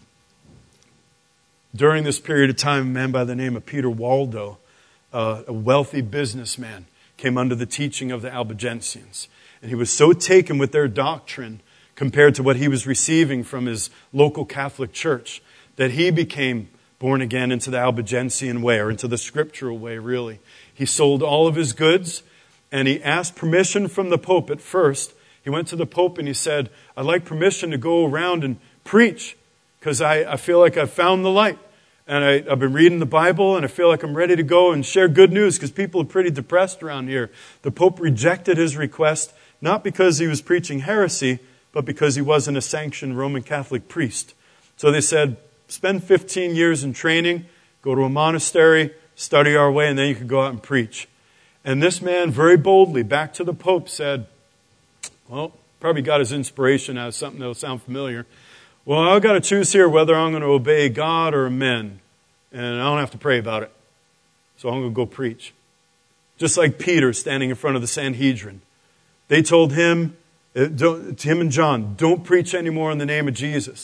during this period of time, a man by the name of Peter Waldo, uh, a wealthy businessman, came under the teaching of the Albigensians. And he was so taken with their doctrine compared to what he was receiving from his local Catholic church that he became born again into the Albigensian way, or into the scriptural way, really. He sold all of his goods, and he asked permission from the Pope at first. He went to the Pope and he said, I'd like permission to go around and preach, because I, I feel like I've found the light. And I, I've been reading the Bible, and I feel like I'm ready to go and share good news, because people are pretty depressed around here. The Pope rejected his request, not because he was preaching heresy, but because he wasn't a sanctioned Roman Catholic priest. So they said, spend fifteen years in training, go to a monastery, study our way, and then you can go out and preach. And this man very boldly, back to the Pope, said, well, probably got his inspiration out of something that will sound familiar. Well, I've got to choose here whether I'm going to obey God or men. And I don't have to pray about it. So I'm going to go preach. Just like Peter standing in front of the Sanhedrin. They told him, to him and John, don't preach anymore in the name of Jesus.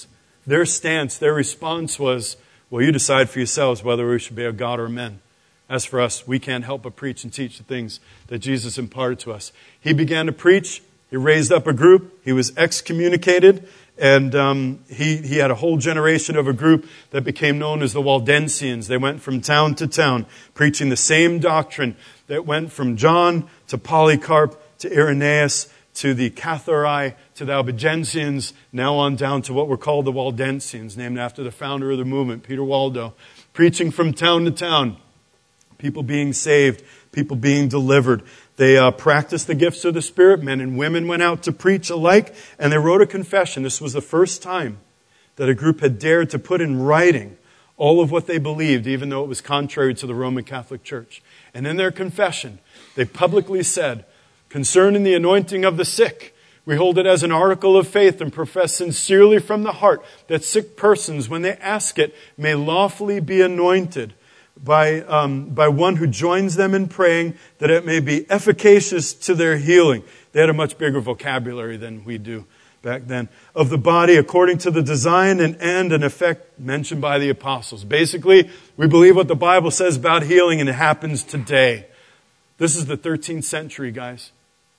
Their stance, their response was, well, you decide for yourselves whether we should be a God or men. As for us, we can't help but preach and teach the things that Jesus imparted to us. He began to preach. He raised up a group. He was excommunicated. And um, he, he had a whole generation of a group that became known as the Waldensians. They went from town to town, preaching the same doctrine that went from John to Polycarp to Irenaeus to the Catharai to the Albigensians, now on down to what were called the Waldensians, named after the founder of the movement, Peter Waldo. Preaching from town to town, people being saved, people being delivered. They uh, practiced the gifts of the Spirit. Men and women went out to preach alike, and they wrote a confession. This was the first time that a group had dared to put in writing all of what they believed, even though it was contrary to the Roman Catholic Church. And in their confession, they publicly said, concerning the anointing of the sick, we hold it as an article of faith and profess sincerely from the heart that sick persons, when they ask it, may lawfully be anointed by um, by one who joins them in praying, that it may be efficacious to their healing. They had a much bigger vocabulary than we do back then. Of the body according to the design and end and effect mentioned by the apostles. Basically, we believe what the Bible says about healing, and it happens today. This is the thirteenth century, guys.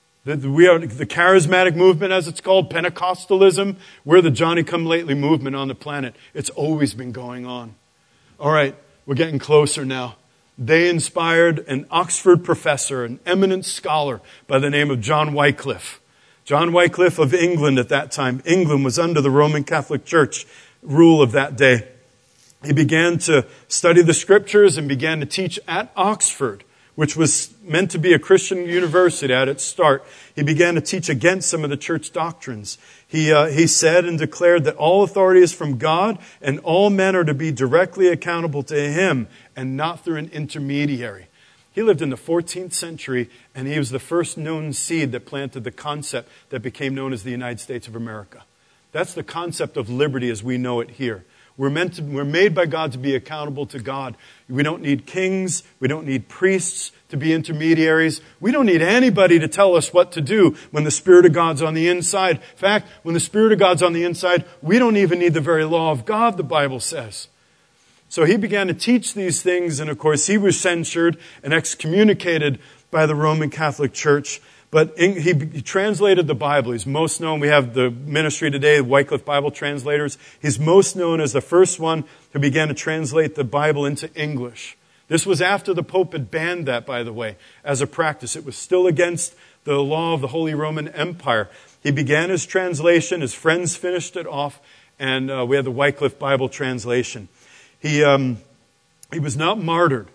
We are the charismatic movement, as it's called, Pentecostalism. We're the Johnny-come-lately movement on the planet. It's always been going on. All right. We're getting closer now. They inspired an Oxford professor, an eminent scholar by the name of John Wycliffe. John Wycliffe of England at that time. England was under the Roman Catholic Church rule of that day. He began to study the scriptures and began to teach at Oxford, which was meant to be a Christian university at its start. He began to teach against some of the church doctrines. He uh, he said and declared that all authority is from God, and all men are to be directly accountable to Him and not through an intermediary. He lived in the fourteenth century, and he was the first known seed that planted the concept that became known as the United States of America. That's the concept of liberty as we know it here. We're meant to, we're made by God to be accountable to God. We don't need kings. We don't need priests to be intermediaries. We don't need anybody to tell us what to do when the Spirit of God's on the inside. In fact, when the Spirit of God's on the inside, we don't even need the very law of God, the Bible says. So he began to teach these things, and of course he was censured and excommunicated by the Roman Catholic Church. But in, he, he translated the Bible. He's most known, we have the ministry today, the Wycliffe Bible translators. He's most known as the first one who began to translate the Bible into English. This was after the Pope had banned that, by the way, as a practice. It was still against the law of the Holy Roman Empire. He began his translation. His friends finished it off, and uh, we have the Wycliffe Bible translation. He, um, he was not martyred,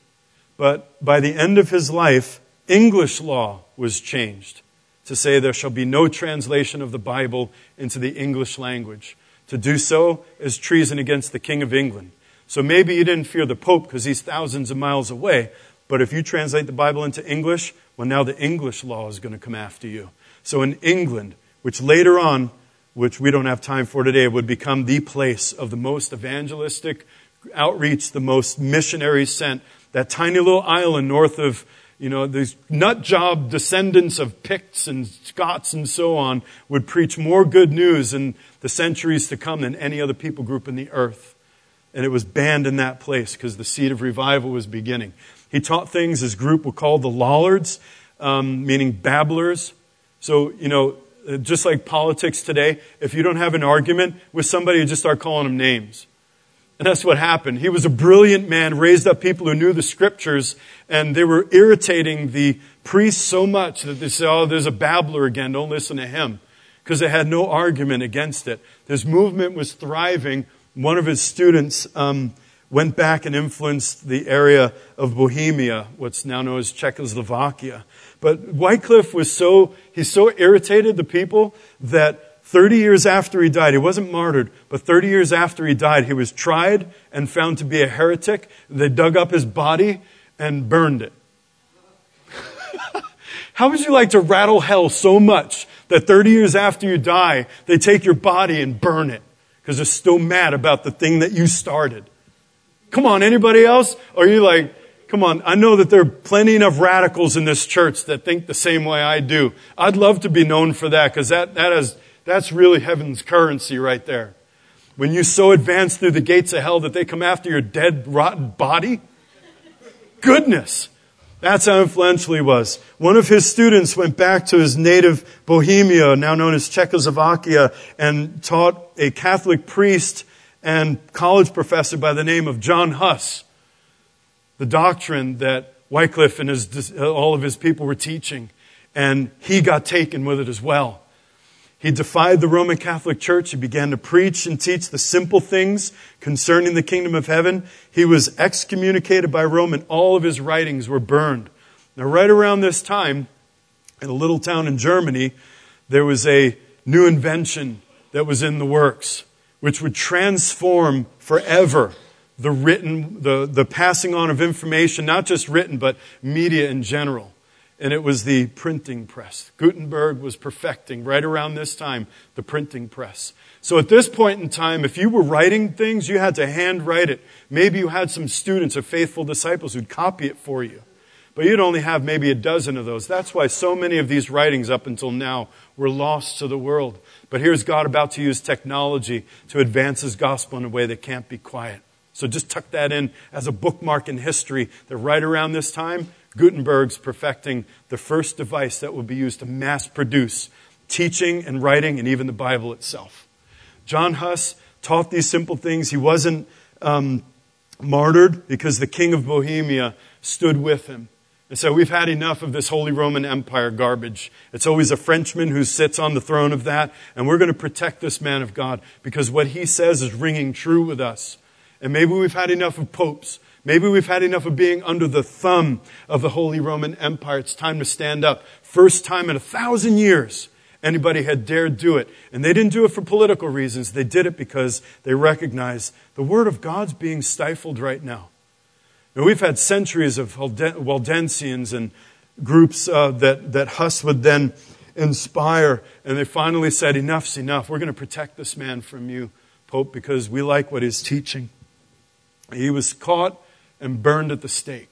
but by the end of his life, English law was changed to say there shall be no translation of the Bible into the English language. To do so is treason against the King of England. So maybe you didn't fear the Pope because he's thousands of miles away, but if you translate the Bible into English, well, now the English law is going to come after you. So in England, which later on, which we don't have time for today, would become the place of the most evangelistic outreach, the most missionaries sent, that tiny little island north of, you know, these nut job descendants of Picts and Scots and so on would preach more good news in the centuries to come than any other people group in the earth. And it was banned in that place because the seed of revival was beginning. He taught things his group were called the Lollards, um, meaning babblers. So, you know, just like politics today, if you don't have an argument with somebody, you just start calling them names. And that's what happened. He was a brilliant man, raised up people who knew the scriptures, and they were irritating the priests so much that they said, oh, there's a babbler again, don't listen to him. Because they had no argument against it. His movement was thriving. One of his students um, went back and influenced the area of Bohemia, what's now known as Czechoslovakia. But Wycliffe was so, he so irritated the people that thirty years after he died, he wasn't martyred, but thirty years after he died, he was tried and found to be a heretic. They dug up his body and burned it. How would you like to rattle hell so much that thirty years after you die, they take your body and burn it because they're still mad about the thing that you started? Come on, anybody else? Or are you like, come on, I know that there are plenty enough radicals in this church that think the same way I do. I'd love to be known for that because that, that is... That's really heaven's currency right there. When you so advance through the gates of hell that they come after your dead, rotten body? Goodness! That's how influential he was. One of his students went back to his native Bohemia, now known as Czechoslovakia, and taught a Catholic priest and college professor by the name of John Huss the doctrine that Wycliffe and his, all of his people were teaching. And he got taken with it as well. He defied the Roman Catholic Church. He began to preach and teach the simple things concerning the kingdom of heaven. He was excommunicated by Rome, and all of his writings were burned. Now, right around this time, in a little town in Germany, there was a new invention that was in the works, which would transform forever the written, the, the passing on of information, not just written, but media in general. And it was the printing press. Gutenberg was perfecting, right around this time, the printing press. So at this point in time, if you were writing things, you had to handwrite it. Maybe you had some students or faithful disciples who'd copy it for you. But you'd only have maybe a dozen of those. That's why so many of these writings up until now were lost to the world. But here's God about to use technology to advance His gospel in a way that can't be quiet. So just tuck that in as a bookmark in history, that right around this time, Gutenberg's perfecting the first device that will be used to mass produce teaching and writing and even the Bible itself. John Huss taught these simple things. He wasn't um, martyred because the king of Bohemia stood with him. And so we've had enough of this Holy Roman Empire garbage. It's always a Frenchman who sits on the throne of that. And we're going to protect this man of God because what he says is ringing true with us. And maybe we've had enough of popes. Maybe we've had enough of being under the thumb of the Holy Roman Empire. It's time to stand up. First time in a thousand years anybody had dared do it. And they didn't do it for political reasons. They did it because they recognized the Word of God's being stifled right now. Now, we've had centuries of Waldensians and groups uh, that, that Huss would then inspire. And they finally said, enough's enough. We're going to protect this man from you, Pope, because we like what he's teaching. He was caught and burned at the stake.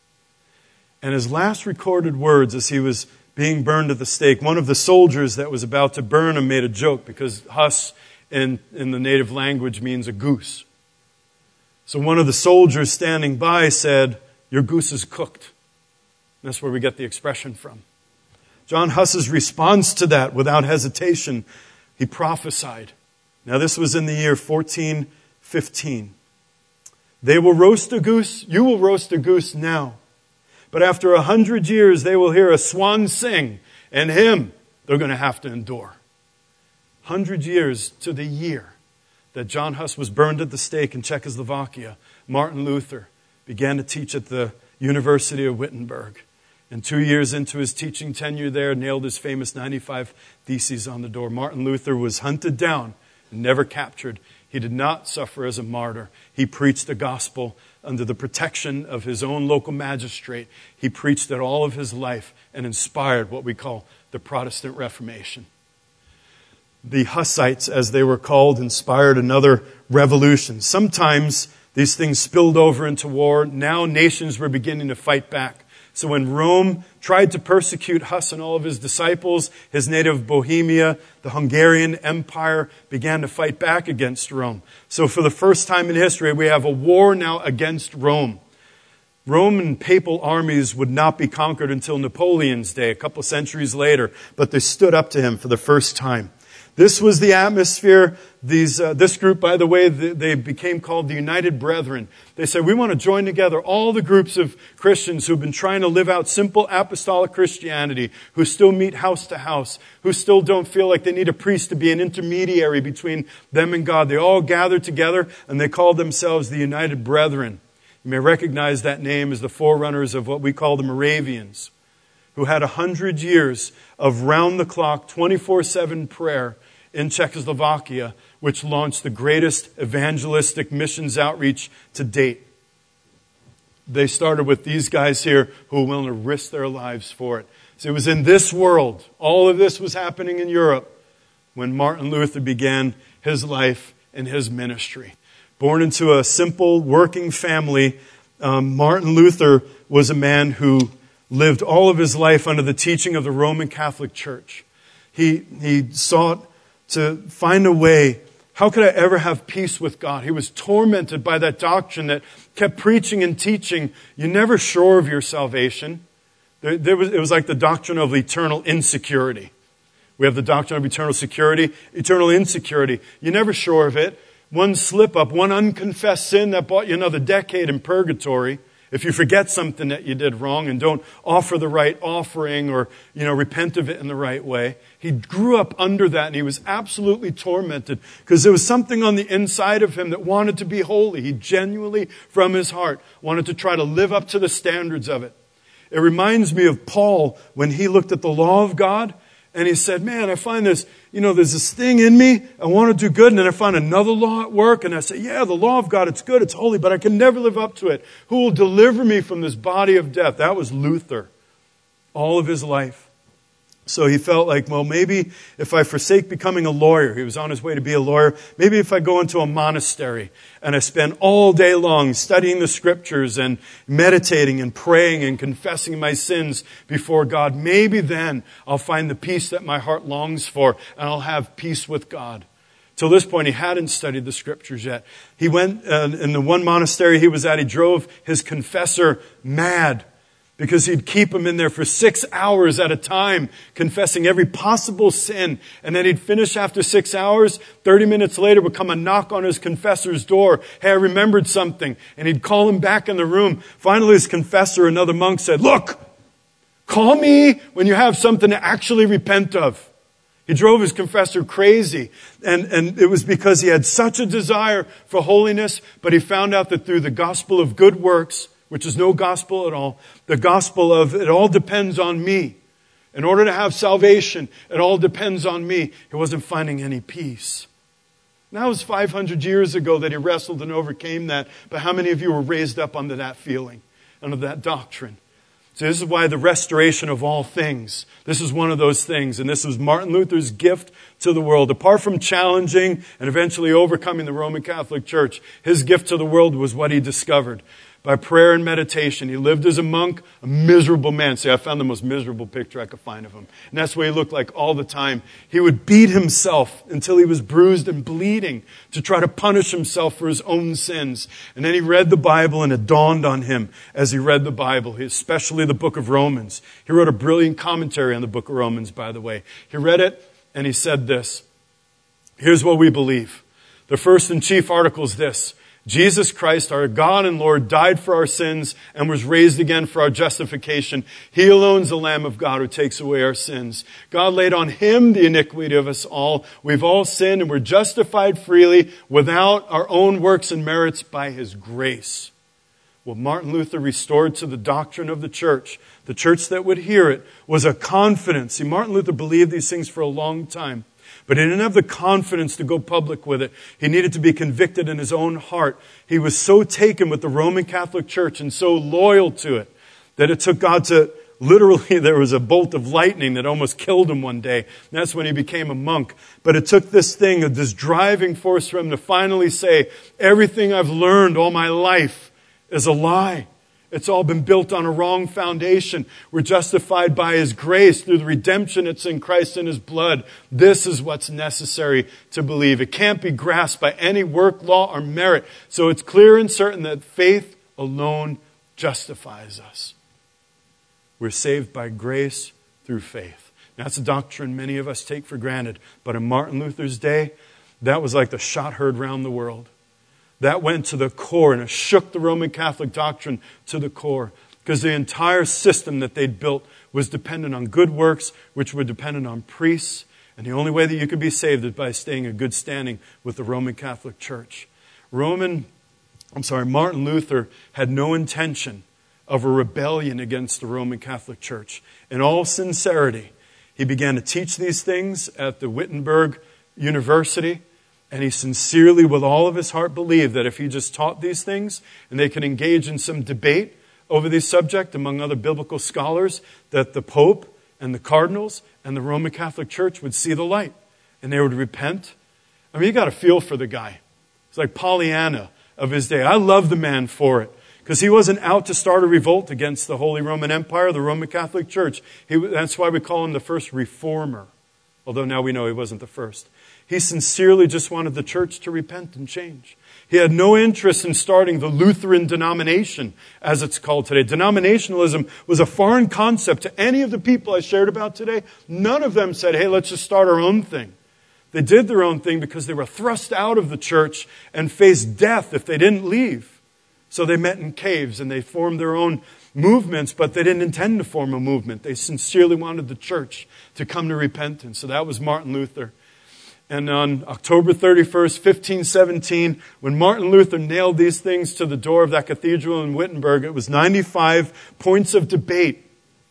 And his last recorded words as he was being burned at the stake, one of the soldiers that was about to burn him made a joke, because Huss in, in the native language means a goose. So one of the soldiers standing by said, "Your goose is cooked." And that's where we get the expression from. John Huss's response to that, without hesitation, he prophesied. Now this was in the year fourteen fifteen. They will roast a goose, you will roast a goose now. But after a hundred years, they will hear a swan sing, and him they're going to have to endure. Hundred years to the year that John Huss was burned at the stake in Czechoslovakia, Martin Luther began to teach at the University of Wittenberg. And two years into his teaching tenure there, nailed his famous ninety-five Theses on the door. Martin Luther was hunted down and never captured. He did not suffer as a martyr. He preached the gospel under the protection of his own local magistrate. He preached it all of his life and inspired what we call the Protestant Reformation. The Hussites, as they were called, inspired another revolution. Sometimes these things spilled over into war. Now nations were beginning to fight back. So when Rome tried to persecute Huss and all of his disciples, his native Bohemia, the Hungarian Empire began to fight back against Rome. So for the first time in history, we have a war now against Rome. Roman papal armies would not be conquered until Napoleon's day, a couple centuries later, but they stood up to him for the first time. This was the atmosphere. These, uh, this group, by the way, they became called the United Brethren. They said, we want to join together all the groups of Christians who've been trying to live out simple apostolic Christianity, who still meet house to house, who still don't feel like they need a priest to be an intermediary between them and God. They all gathered together and they called themselves the United Brethren. You may recognize that name as the forerunners of what we call the Moravians, who had a hundred years of round-the-clock, twenty-four seven prayer in Czechoslovakia, which launched the greatest evangelistic missions outreach to date. They started with these guys here who were willing to risk their lives for it. So it was in this world, all of this was happening in Europe, when Martin Luther began his life and his ministry. Born into a simple working family, um, Martin Luther was a man who lived all of his life under the teaching of the Roman Catholic Church. He, he sought to find a way How could I ever have peace with God? He was tormented by that doctrine that kept preaching and teaching. You're never sure of your salvation. There, there was, it was like the doctrine of eternal insecurity. We have the doctrine of eternal security, eternal insecurity. You're never sure of it. One slip up, one unconfessed sin that bought you another decade in purgatory. If you forget something that you did wrong and don't offer the right offering or, you know, repent of it in the right way. He grew up under that and he was absolutely tormented because there was something on the inside of him that wanted to be holy. He genuinely, from his heart, wanted to try to live up to the standards of it. It reminds me of Paul when he looked at the law of God and he said, man, I find this, you know, there's this thing in me. I want to do good. And then I find another law at work. And I say, yeah, the law of God, it's good, it's holy, but I can never live up to it. Who will deliver me from this body of death? That was Luther all of his life. So he felt like, well, maybe if I forsake becoming a lawyer, he was on his way to be a lawyer, maybe if I go into a monastery and I spend all day long studying the scriptures and meditating and praying and confessing my sins before God, maybe then I'll find the peace that my heart longs for and I'll have peace with God. Till this point, he hadn't studied the scriptures yet. He went uh, in the one monastery he was at, he drove his confessor mad, because he'd keep him in there for six hours at a time, confessing every possible sin. And then he'd finish after six hours. thirty minutes later would come a knock on his confessor's door. Hey, I remembered something. And he'd call him back in the room. Finally, his confessor, another monk, said, look, call me when you have something to actually repent of. He drove his confessor crazy. And, and it was because he had such a desire for holiness, but he found out that through the gospel of good works, which is no gospel at all, the gospel of it all depends on me. In order to have salvation, it all depends on me. He wasn't finding any peace. Now it was five hundred years ago that he wrestled and overcame that. But how many of you were raised up under that feeling, under that doctrine? So this is why the restoration of all things, this is one of those things. And this was Martin Luther's gift to the world. Apart from challenging and eventually overcoming the Roman Catholic Church, his gift to the world was what he discovered. By prayer and meditation. He lived as a monk, a miserable man. See, I found the most miserable picture I could find of him. And that's what he looked like all the time. He would beat himself until he was bruised and bleeding to try to punish himself for his own sins. And then he read the Bible and it dawned on him as he read the Bible, especially the book of Romans. He wrote a brilliant commentary on the book of Romans, by the way. He read it and he said this. Here's what we believe. The first and chief article is this. Jesus Christ, our God and Lord, died for our sins and was raised again for our justification. He alone is the Lamb of God who takes away our sins. God laid on him the iniquity of us all. We've all sinned and we're justified freely without our own works and merits by his grace. What Martin Luther restored to the doctrine of the church, the church that would hear it, was a confidence. See, Martin Luther believed these things for a long time. But he didn't have the confidence to go public with it. He needed to be convicted in his own heart. He was so taken with the Roman Catholic Church and so loyal to it that it took God to, literally, there was a bolt of lightning that almost killed him one day. And that's when he became a monk. But it took this thing, this driving force for him to finally say, everything I've learned all my life is a lie. It's all been built on a wrong foundation. We're justified by his grace through the redemption that's in Christ and his blood. This is what's necessary to believe. It can't be grasped by any work, law, or merit. So it's clear and certain that faith alone justifies us. We're saved by grace through faith. That's a doctrine many of us take for granted. But in Martin Luther's day, that was like the shot heard round the world. That went to the core and it shook the Roman Catholic doctrine to the core. Because the entire system that they'd built was dependent on good works, which were dependent on priests. And the only way that you could be saved is by staying in good standing with the Roman Catholic Church. Roman, I'm sorry, Martin Luther had no intention of a rebellion against the Roman Catholic Church. In all sincerity, he began to teach these things at the Wittenberg University. And he sincerely, with all of his heart, believed that if he just taught these things and they could engage in some debate over this subject among other biblical scholars, that the Pope and the cardinals and the Roman Catholic Church would see the light and they would repent. I mean, you got to feel for the guy. It's like Pollyanna of his day. I love the man for it because he wasn't out to start a revolt against the Holy Roman Empire, the Roman Catholic Church. He, that's why we call him the first reformer. although now we know he wasn't the first. He sincerely just wanted the church to repent and change. He had no interest in starting the Lutheran denomination, as it's called today. Denominationalism was a foreign concept to any of the people I shared about today. None of them said, hey, let's just start our own thing. They did their own thing because they were thrust out of the church and faced death if they didn't leave. So they met in caves and they formed their own movements, but they didn't intend to form a movement. They sincerely wanted the church to come to repentance. So that was Martin Luther. And on October thirty-first, fifteen seventeen, when Martin Luther nailed these things to the door of that cathedral in Wittenberg, it was ninety-five points of debate.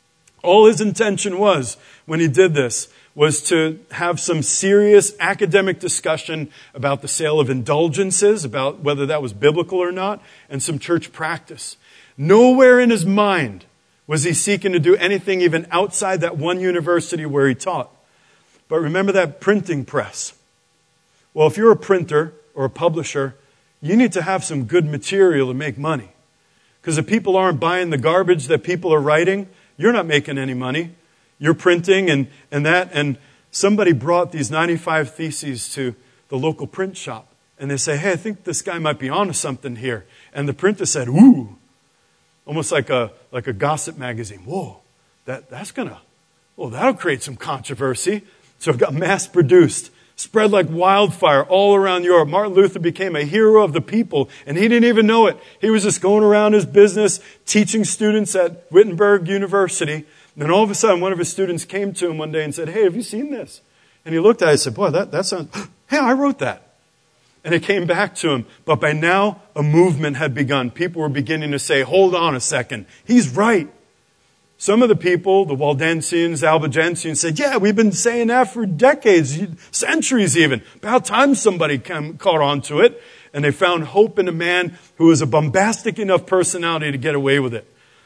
All his intention was, when he did this, was to have some serious academic discussion about the sale of indulgences, about whether that was biblical or not, and some church practice. Nowhere in his mind was he seeking to do anything even outside that one university where he taught. But remember that printing press. Well, if you're a printer or a publisher, you need to have some good material to make money. Because if people aren't buying the garbage that people are writing, you're not making any money. You're printing and, and that. And somebody brought these ninety-five theses to the local print shop. And they say, hey, I think this guy might be onto something here. And the printer said, ooh. Almost like a like a gossip magazine. Whoa, that, that's going to, well, that'll create some controversy. So it got mass-produced, spread like wildfire all around Europe. Martin Luther became a hero of the people, and he didn't even know it. He was just going around his business, teaching students at Wittenberg University. And then all of a sudden, one of his students came to him one day and said, hey, have you seen this? And he looked at it and said, boy, that, that sounds, hey, I wrote that. And it came back to him. But by now, a movement had begun. People were beginning to say, hold on a second. He's right. Some of the people, the Waldensians, Albigensians, said, yeah, we've been saying that for decades, centuries even. About time somebody came, caught on to it. And they found hope in a man who was a bombastic enough personality to get away with it.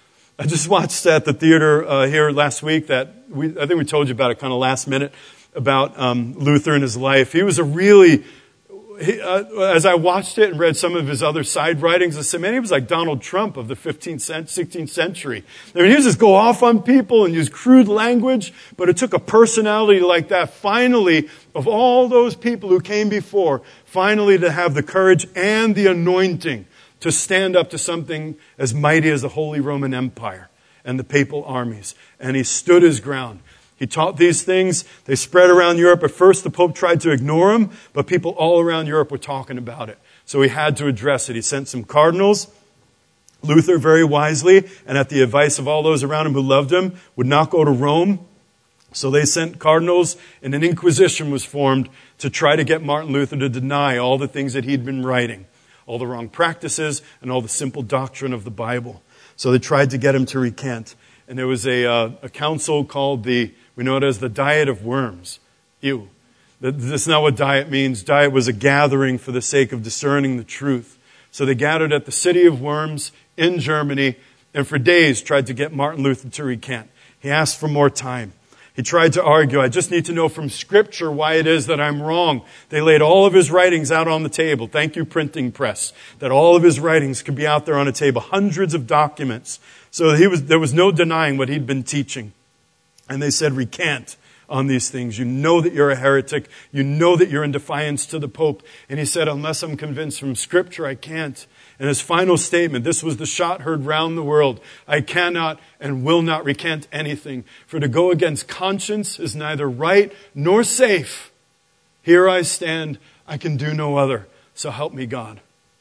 I just watched at the theater uh, here last week that, we, I think we told you about it kind of last minute, about um, Luther and his life. He was a really... He, uh, as I watched it and read some of his other side writings, I said, man, he was like Donald Trump of the fifteenth, sixteenth century. I mean, he would just go off on people and use crude language, but it took a personality like that, finally, of all those people who came before, finally to have the courage and the anointing to stand up to something as mighty as the Holy Roman Empire and the papal armies. And he stood his ground. He taught these things. They spread around Europe. At first, the Pope tried to ignore them, but people all around Europe were talking about it. So he had to address it. He sent some cardinals. Luther, very wisely, and at the advice of all those around him who loved him, would not go to Rome. So they sent cardinals, and an inquisition was formed to try to get Martin Luther to deny all the things that he'd been writing, all the wrong practices, and all the simple doctrine of the Bible. So they tried to get him to recant. And there was a, uh, a council called the, we know it as the Diet of Worms. Ew. That's not what diet means. Diet was a gathering for the sake of discerning the truth. So they gathered at the city of Worms in Germany and for days tried to get Martin Luther to recant. He asked for more time. He tried to argue, I just need to know from Scripture why it is that I'm wrong. They laid all of his writings out on the table. Thank you, printing press. That all of his writings could be out there on a table. Hundreds of documents. So he was, there was no denying what he'd been teaching. And they said, recant on these things. You know that you're a heretic. You know that you're in defiance to the Pope. And he said, unless I'm convinced from Scripture, I can't. And his final statement, this was the shot heard round the world. I cannot and will not recant anything. For to go against conscience is neither right nor safe. Here I stand. I can do no other. So help me God.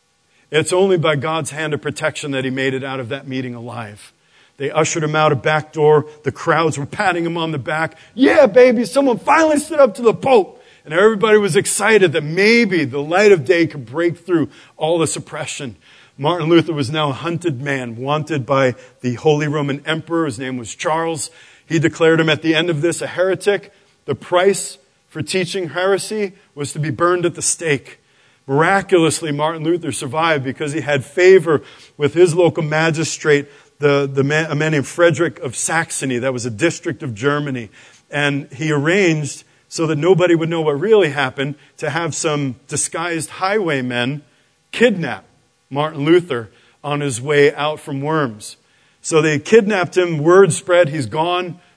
It's only by God's hand of protection that he made it out of that meeting alive. They ushered him out a back door. The crowds were patting him on the back. Yeah, baby, someone finally stood up to the Pope. And everybody was excited that maybe the light of day could break through all this oppression. Martin Luther was now a hunted man, wanted by the Holy Roman Emperor. His name was Charles. He declared him at the end of this a heretic. The price for teaching heresy was to be burned at the stake. Miraculously, Martin Luther survived because he had favor with his local magistrate, the, the man, a man named Frederick of Saxony. That was a district of Germany. And he arranged, so that nobody would know what really happened, to have some disguised highwaymen kidnap Martin Luther on his way out from Worms. So they kidnapped him. Word spread, he's gone.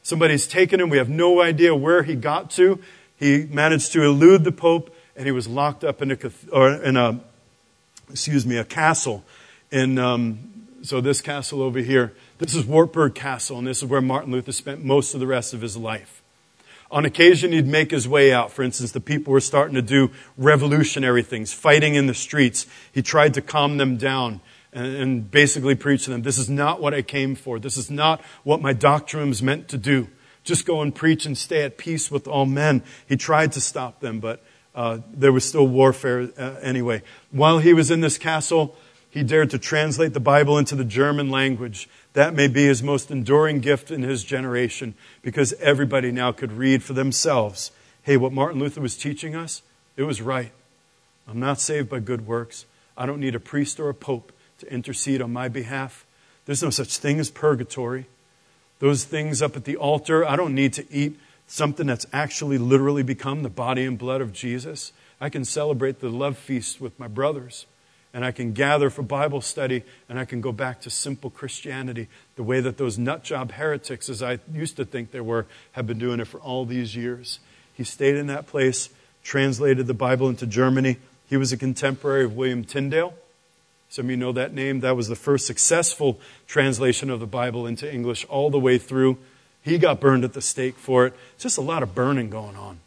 Somebody's taken him. We have no idea where he got to. He managed to elude the Pope, and he was locked up in a, or in a excuse me, a castle. In, um, so this castle over here, this is Wartburg Castle, and this is where Martin Luther spent most of the rest of his life. On occasion, he'd make his way out. For instance, the people were starting to do revolutionary things, fighting in the streets. He tried to calm them down and, and basically preach to them, this is not what I came for. This is not what my doctrine was meant to do. Just go and preach and stay at peace with all men. He tried to stop them, but uh, there was still warfare uh, anyway. While he was in this castle, he dared to translate the Bible into the German language. That may be his most enduring gift in his generation, because everybody now could read for themselves. Hey, what Martin Luther was teaching us, it was right. I'm not saved by good works. I don't need a priest or a pope to intercede on my behalf. There's no such thing as purgatory. Those things up at the altar, I don't need to eat something that's actually literally become the body and blood of Jesus. I can celebrate the love feast with my brothers. And I can gather for Bible study, and I can go back to simple Christianity, the way that those nutjob heretics, as I used to think they were, have been doing it for all these years. He stayed in that place, translated the Bible into Germany. He was a contemporary of William Tyndale. Some of you know that name. That was the first successful translation of the Bible into English all the way through. He got burned at the stake for it. It's just a lot of burning going on,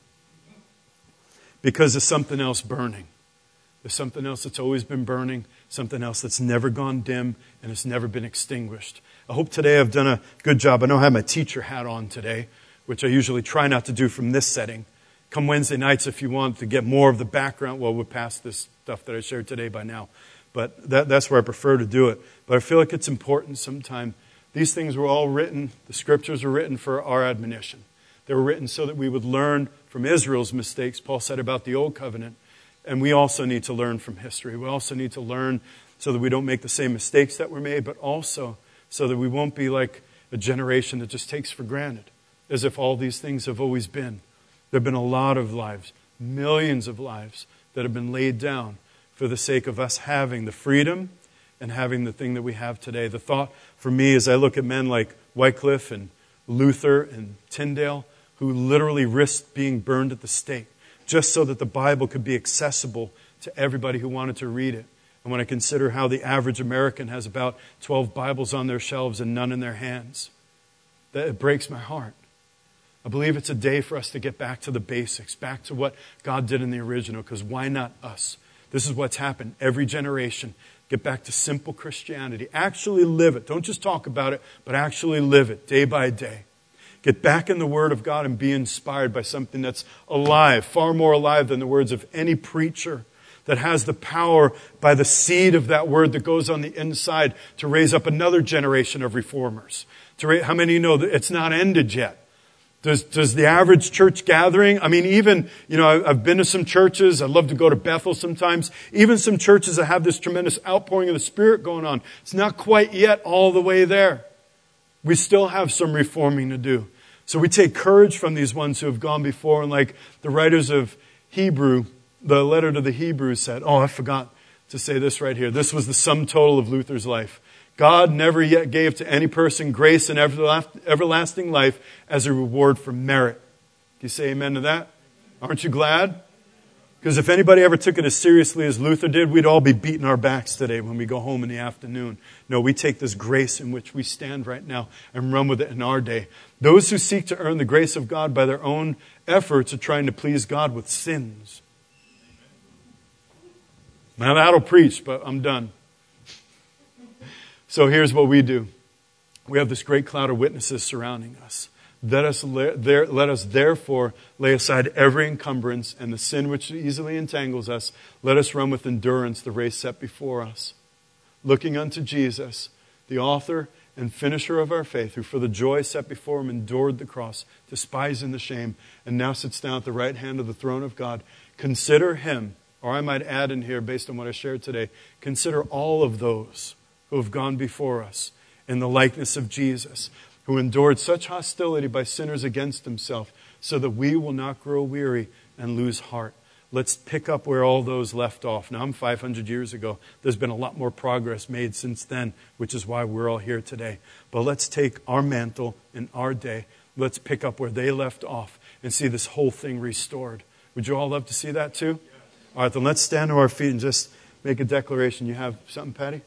because there's something else burning. There's something else that's always been burning, something else that's never gone dim, and it's never been extinguished. I hope today I've done a good job. I know I have my teacher hat on today, which I usually try not to do from this setting. Come Wednesday nights if you want to get more of the background. Well, we're past this stuff that I shared today by now. But that, that's where I prefer to do it. But I feel like it's important sometime. These things were all written, the scriptures were written for our admonition. They were written so that we would learn from Israel's mistakes. Paul said about the old covenant. And we also need to learn from history. We also need to learn so that we don't make the same mistakes that were made, but also so that we won't be like a generation that just takes for granted, as if all these things have always been. There have been a lot of lives, millions of lives, that have been laid down for the sake of us having the freedom and having the thing that we have today. The thought for me as I look at men like Wycliffe and Luther and Tyndale, who literally risked being burned at the stake, just so that the Bible could be accessible to everybody who wanted to read it. And when I consider how the average American has about twelve Bibles on their shelves and none in their hands, that it breaks my heart. I believe it's a day for us to get back to the basics, back to what God did in the original, because why not us? This is what's happened every generation. Get back to simple Christianity. Actually live it. Don't just talk about it, but actually live it day by day. Get back in the Word of God and be inspired by something that's alive, far more alive than the words of any preacher, that has the power by the seed of that Word that goes on the inside to raise up another generation of reformers. To raise, how many of you know that it's not ended yet? Does, does the average church gathering, I mean, even, you know, I've been to some churches. I love to go to Bethel sometimes. Even some churches that have this tremendous outpouring of the Spirit going on. It's not quite yet all the way there. We still have some reforming to do. So we take courage from these ones who have gone before. And like the writers of Hebrew, the letter to the Hebrews said, oh, I forgot to say this right here. This was the sum total of Luther's life. God never yet gave to any person grace and everlasting life as a reward for merit. Do you say amen to that? Aren't you glad? Because if anybody ever took it as seriously as Luther did, we'd all be beating our backs today when we go home in the afternoon. No, we take this grace in which we stand right now and run with it in our day. Those who seek to earn the grace of God by their own efforts are trying to please God with sins. Now that'll preach, but I'm done. So here's what we do. We have this great cloud of witnesses surrounding us. Let us, there, let us therefore lay aside every encumbrance and the sin which easily entangles us. Let us run with endurance the race set before us. Looking unto Jesus, the author and finisher of our faith, who for the joy set before him endured the cross, despising the shame, and now sits down at the right hand of the throne of God. Consider him, or I might add in here based on what I shared today, consider all of those who have gone before us in the likeness of Jesus, who endured such hostility by sinners against himself, so that we will not grow weary and lose heart. Let's pick up where all those left off. Now, I'm five hundred years ago. There's been a lot more progress made since then, which is why we're all here today. But let's take our mantle in our day. let's pick up where they left off and see this whole thing restored. Would you all love to see that too? All right, then let's stand to our feet and just make a declaration. You have something, Patty?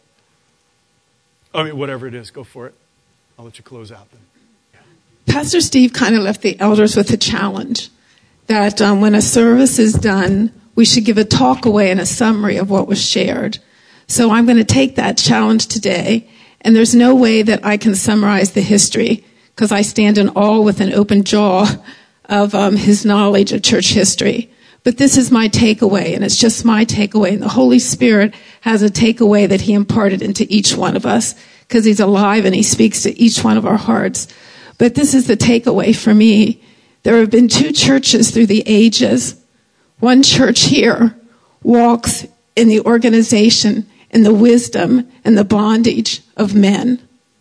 I mean, whatever it is, go for it. I'll let you close out then. Pastor Steve kind of left the elders with a challenge that um, when a service is done, we should give a talk away and a summary of what was shared. So I'm going to take that challenge today, and there's no way that I can summarize the history because I stand in awe with an open jaw of um, his knowledge of church history. But this is my takeaway, and it's just my takeaway. And the Holy Spirit has a takeaway that he imparted into each one of us because he's alive and he speaks to each one of our hearts. But this is the takeaway for me. There have been two churches through the ages. One church here walks in the organization and the wisdom and the bondage of men.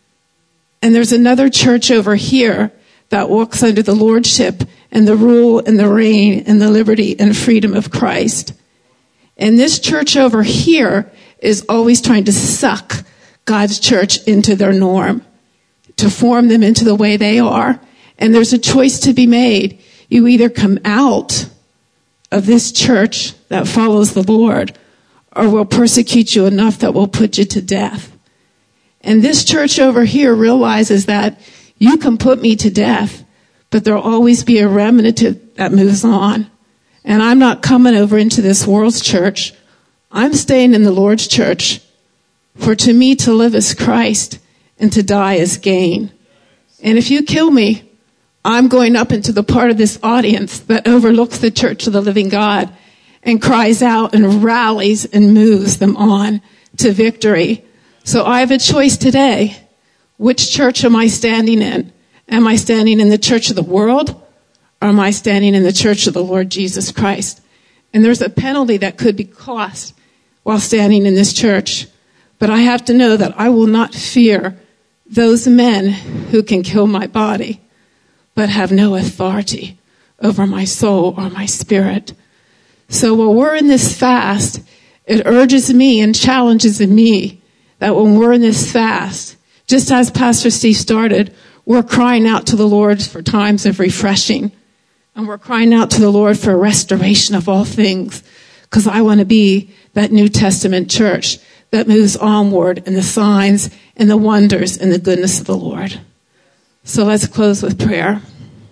And there's another church over here that walks under the lordship and the rule and the reign and the liberty and freedom of Christ. And this church over here is always trying to suck God's church into their norm, to form them into the way they are. And there's a choice to be made. You either come out of this church that follows the Lord, or we'll persecute you enough that we'll put you to death. And this church over here realizes that you can put me to death, but there'll always be a remnant that moves on. And I'm not coming over into this world's church. I'm staying in the Lord's church. For to me to live is Christ, and to die is gain. And if you kill me, I'm going up into the part of this audience that overlooks the church of the living God and cries out and rallies and moves them on to victory. So I have a choice today. Which church am I standing in? Am I standing in the church of the world, or am I standing in the church of the Lord Jesus Christ? And there's a penalty that could be cost while standing in this church. But I have to know that I will not fear those men who can kill my body, but have no authority over my soul or my spirit. So while we're in this fast, it urges me and challenges me that when we're in this fast, just as Pastor Steve started, we're crying out to the Lord for times of refreshing. And we're crying out to the Lord for a restoration of all things. Because I want to be that New Testament church that moves onward in the signs and the wonders and the goodness of the Lord. So let's close with prayer.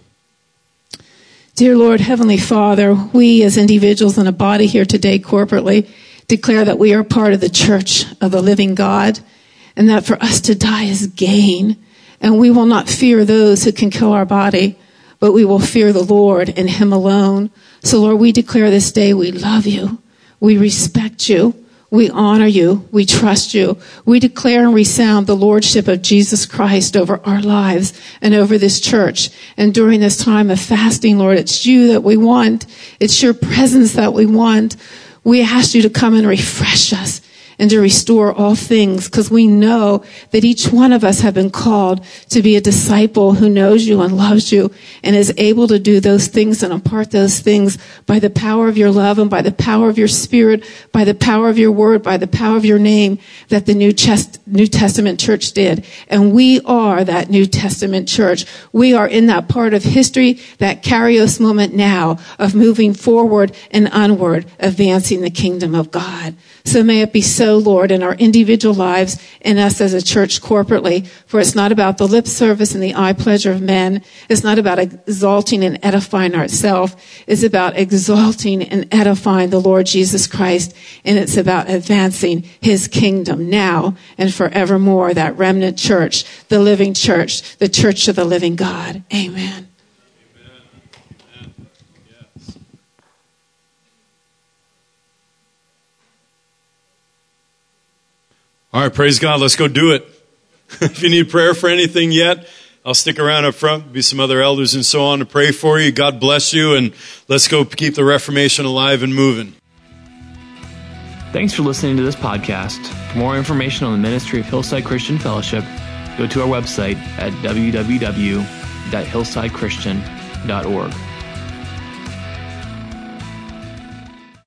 Dear Lord, Heavenly Father, we as individuals in a body here today corporately declare that we are part of the church of the living God, and that for us to die is gain. And we will not fear those who can kill our body, but we will fear the Lord and him alone. So Lord, we declare this day we love you, we respect you, we honor you, we trust you. We declare and resound the lordship of Jesus Christ over our lives and over this church. And during this time of fasting, Lord, it's you that we want. It's your presence that we want. We ask you to come and refresh us and to restore all things, because we know that each one of us have been called to be a disciple who knows you and loves you and is able to do those things and impart those things by the power of your love and by the power of your spirit, by the power of your word, by the power of your name that the New, Chest- New Testament church did. And we are that New Testament church. We are in that part of history, that Kairos moment now of moving forward and onward, advancing the kingdom of God. So may it be so, Lord, in our individual lives and us as a church corporately. For it's not about the lip service and the eye pleasure of men. It's not about exalting and edifying ourselves. It's about exalting and edifying the Lord Jesus Christ. And it's about advancing his kingdom now and forevermore, that remnant church, the living church, the church of the living God. Amen. All right, praise God. Let's go do it. If you need prayer for anything yet, I'll stick around up front. There'll be some other elders and so on to pray for you. God bless you, and let's go keep the Reformation alive and moving. Thanks for listening to this podcast. For more information on the ministry of Hillside Christian Fellowship, go to our website at w w w dot hillside christian dot org.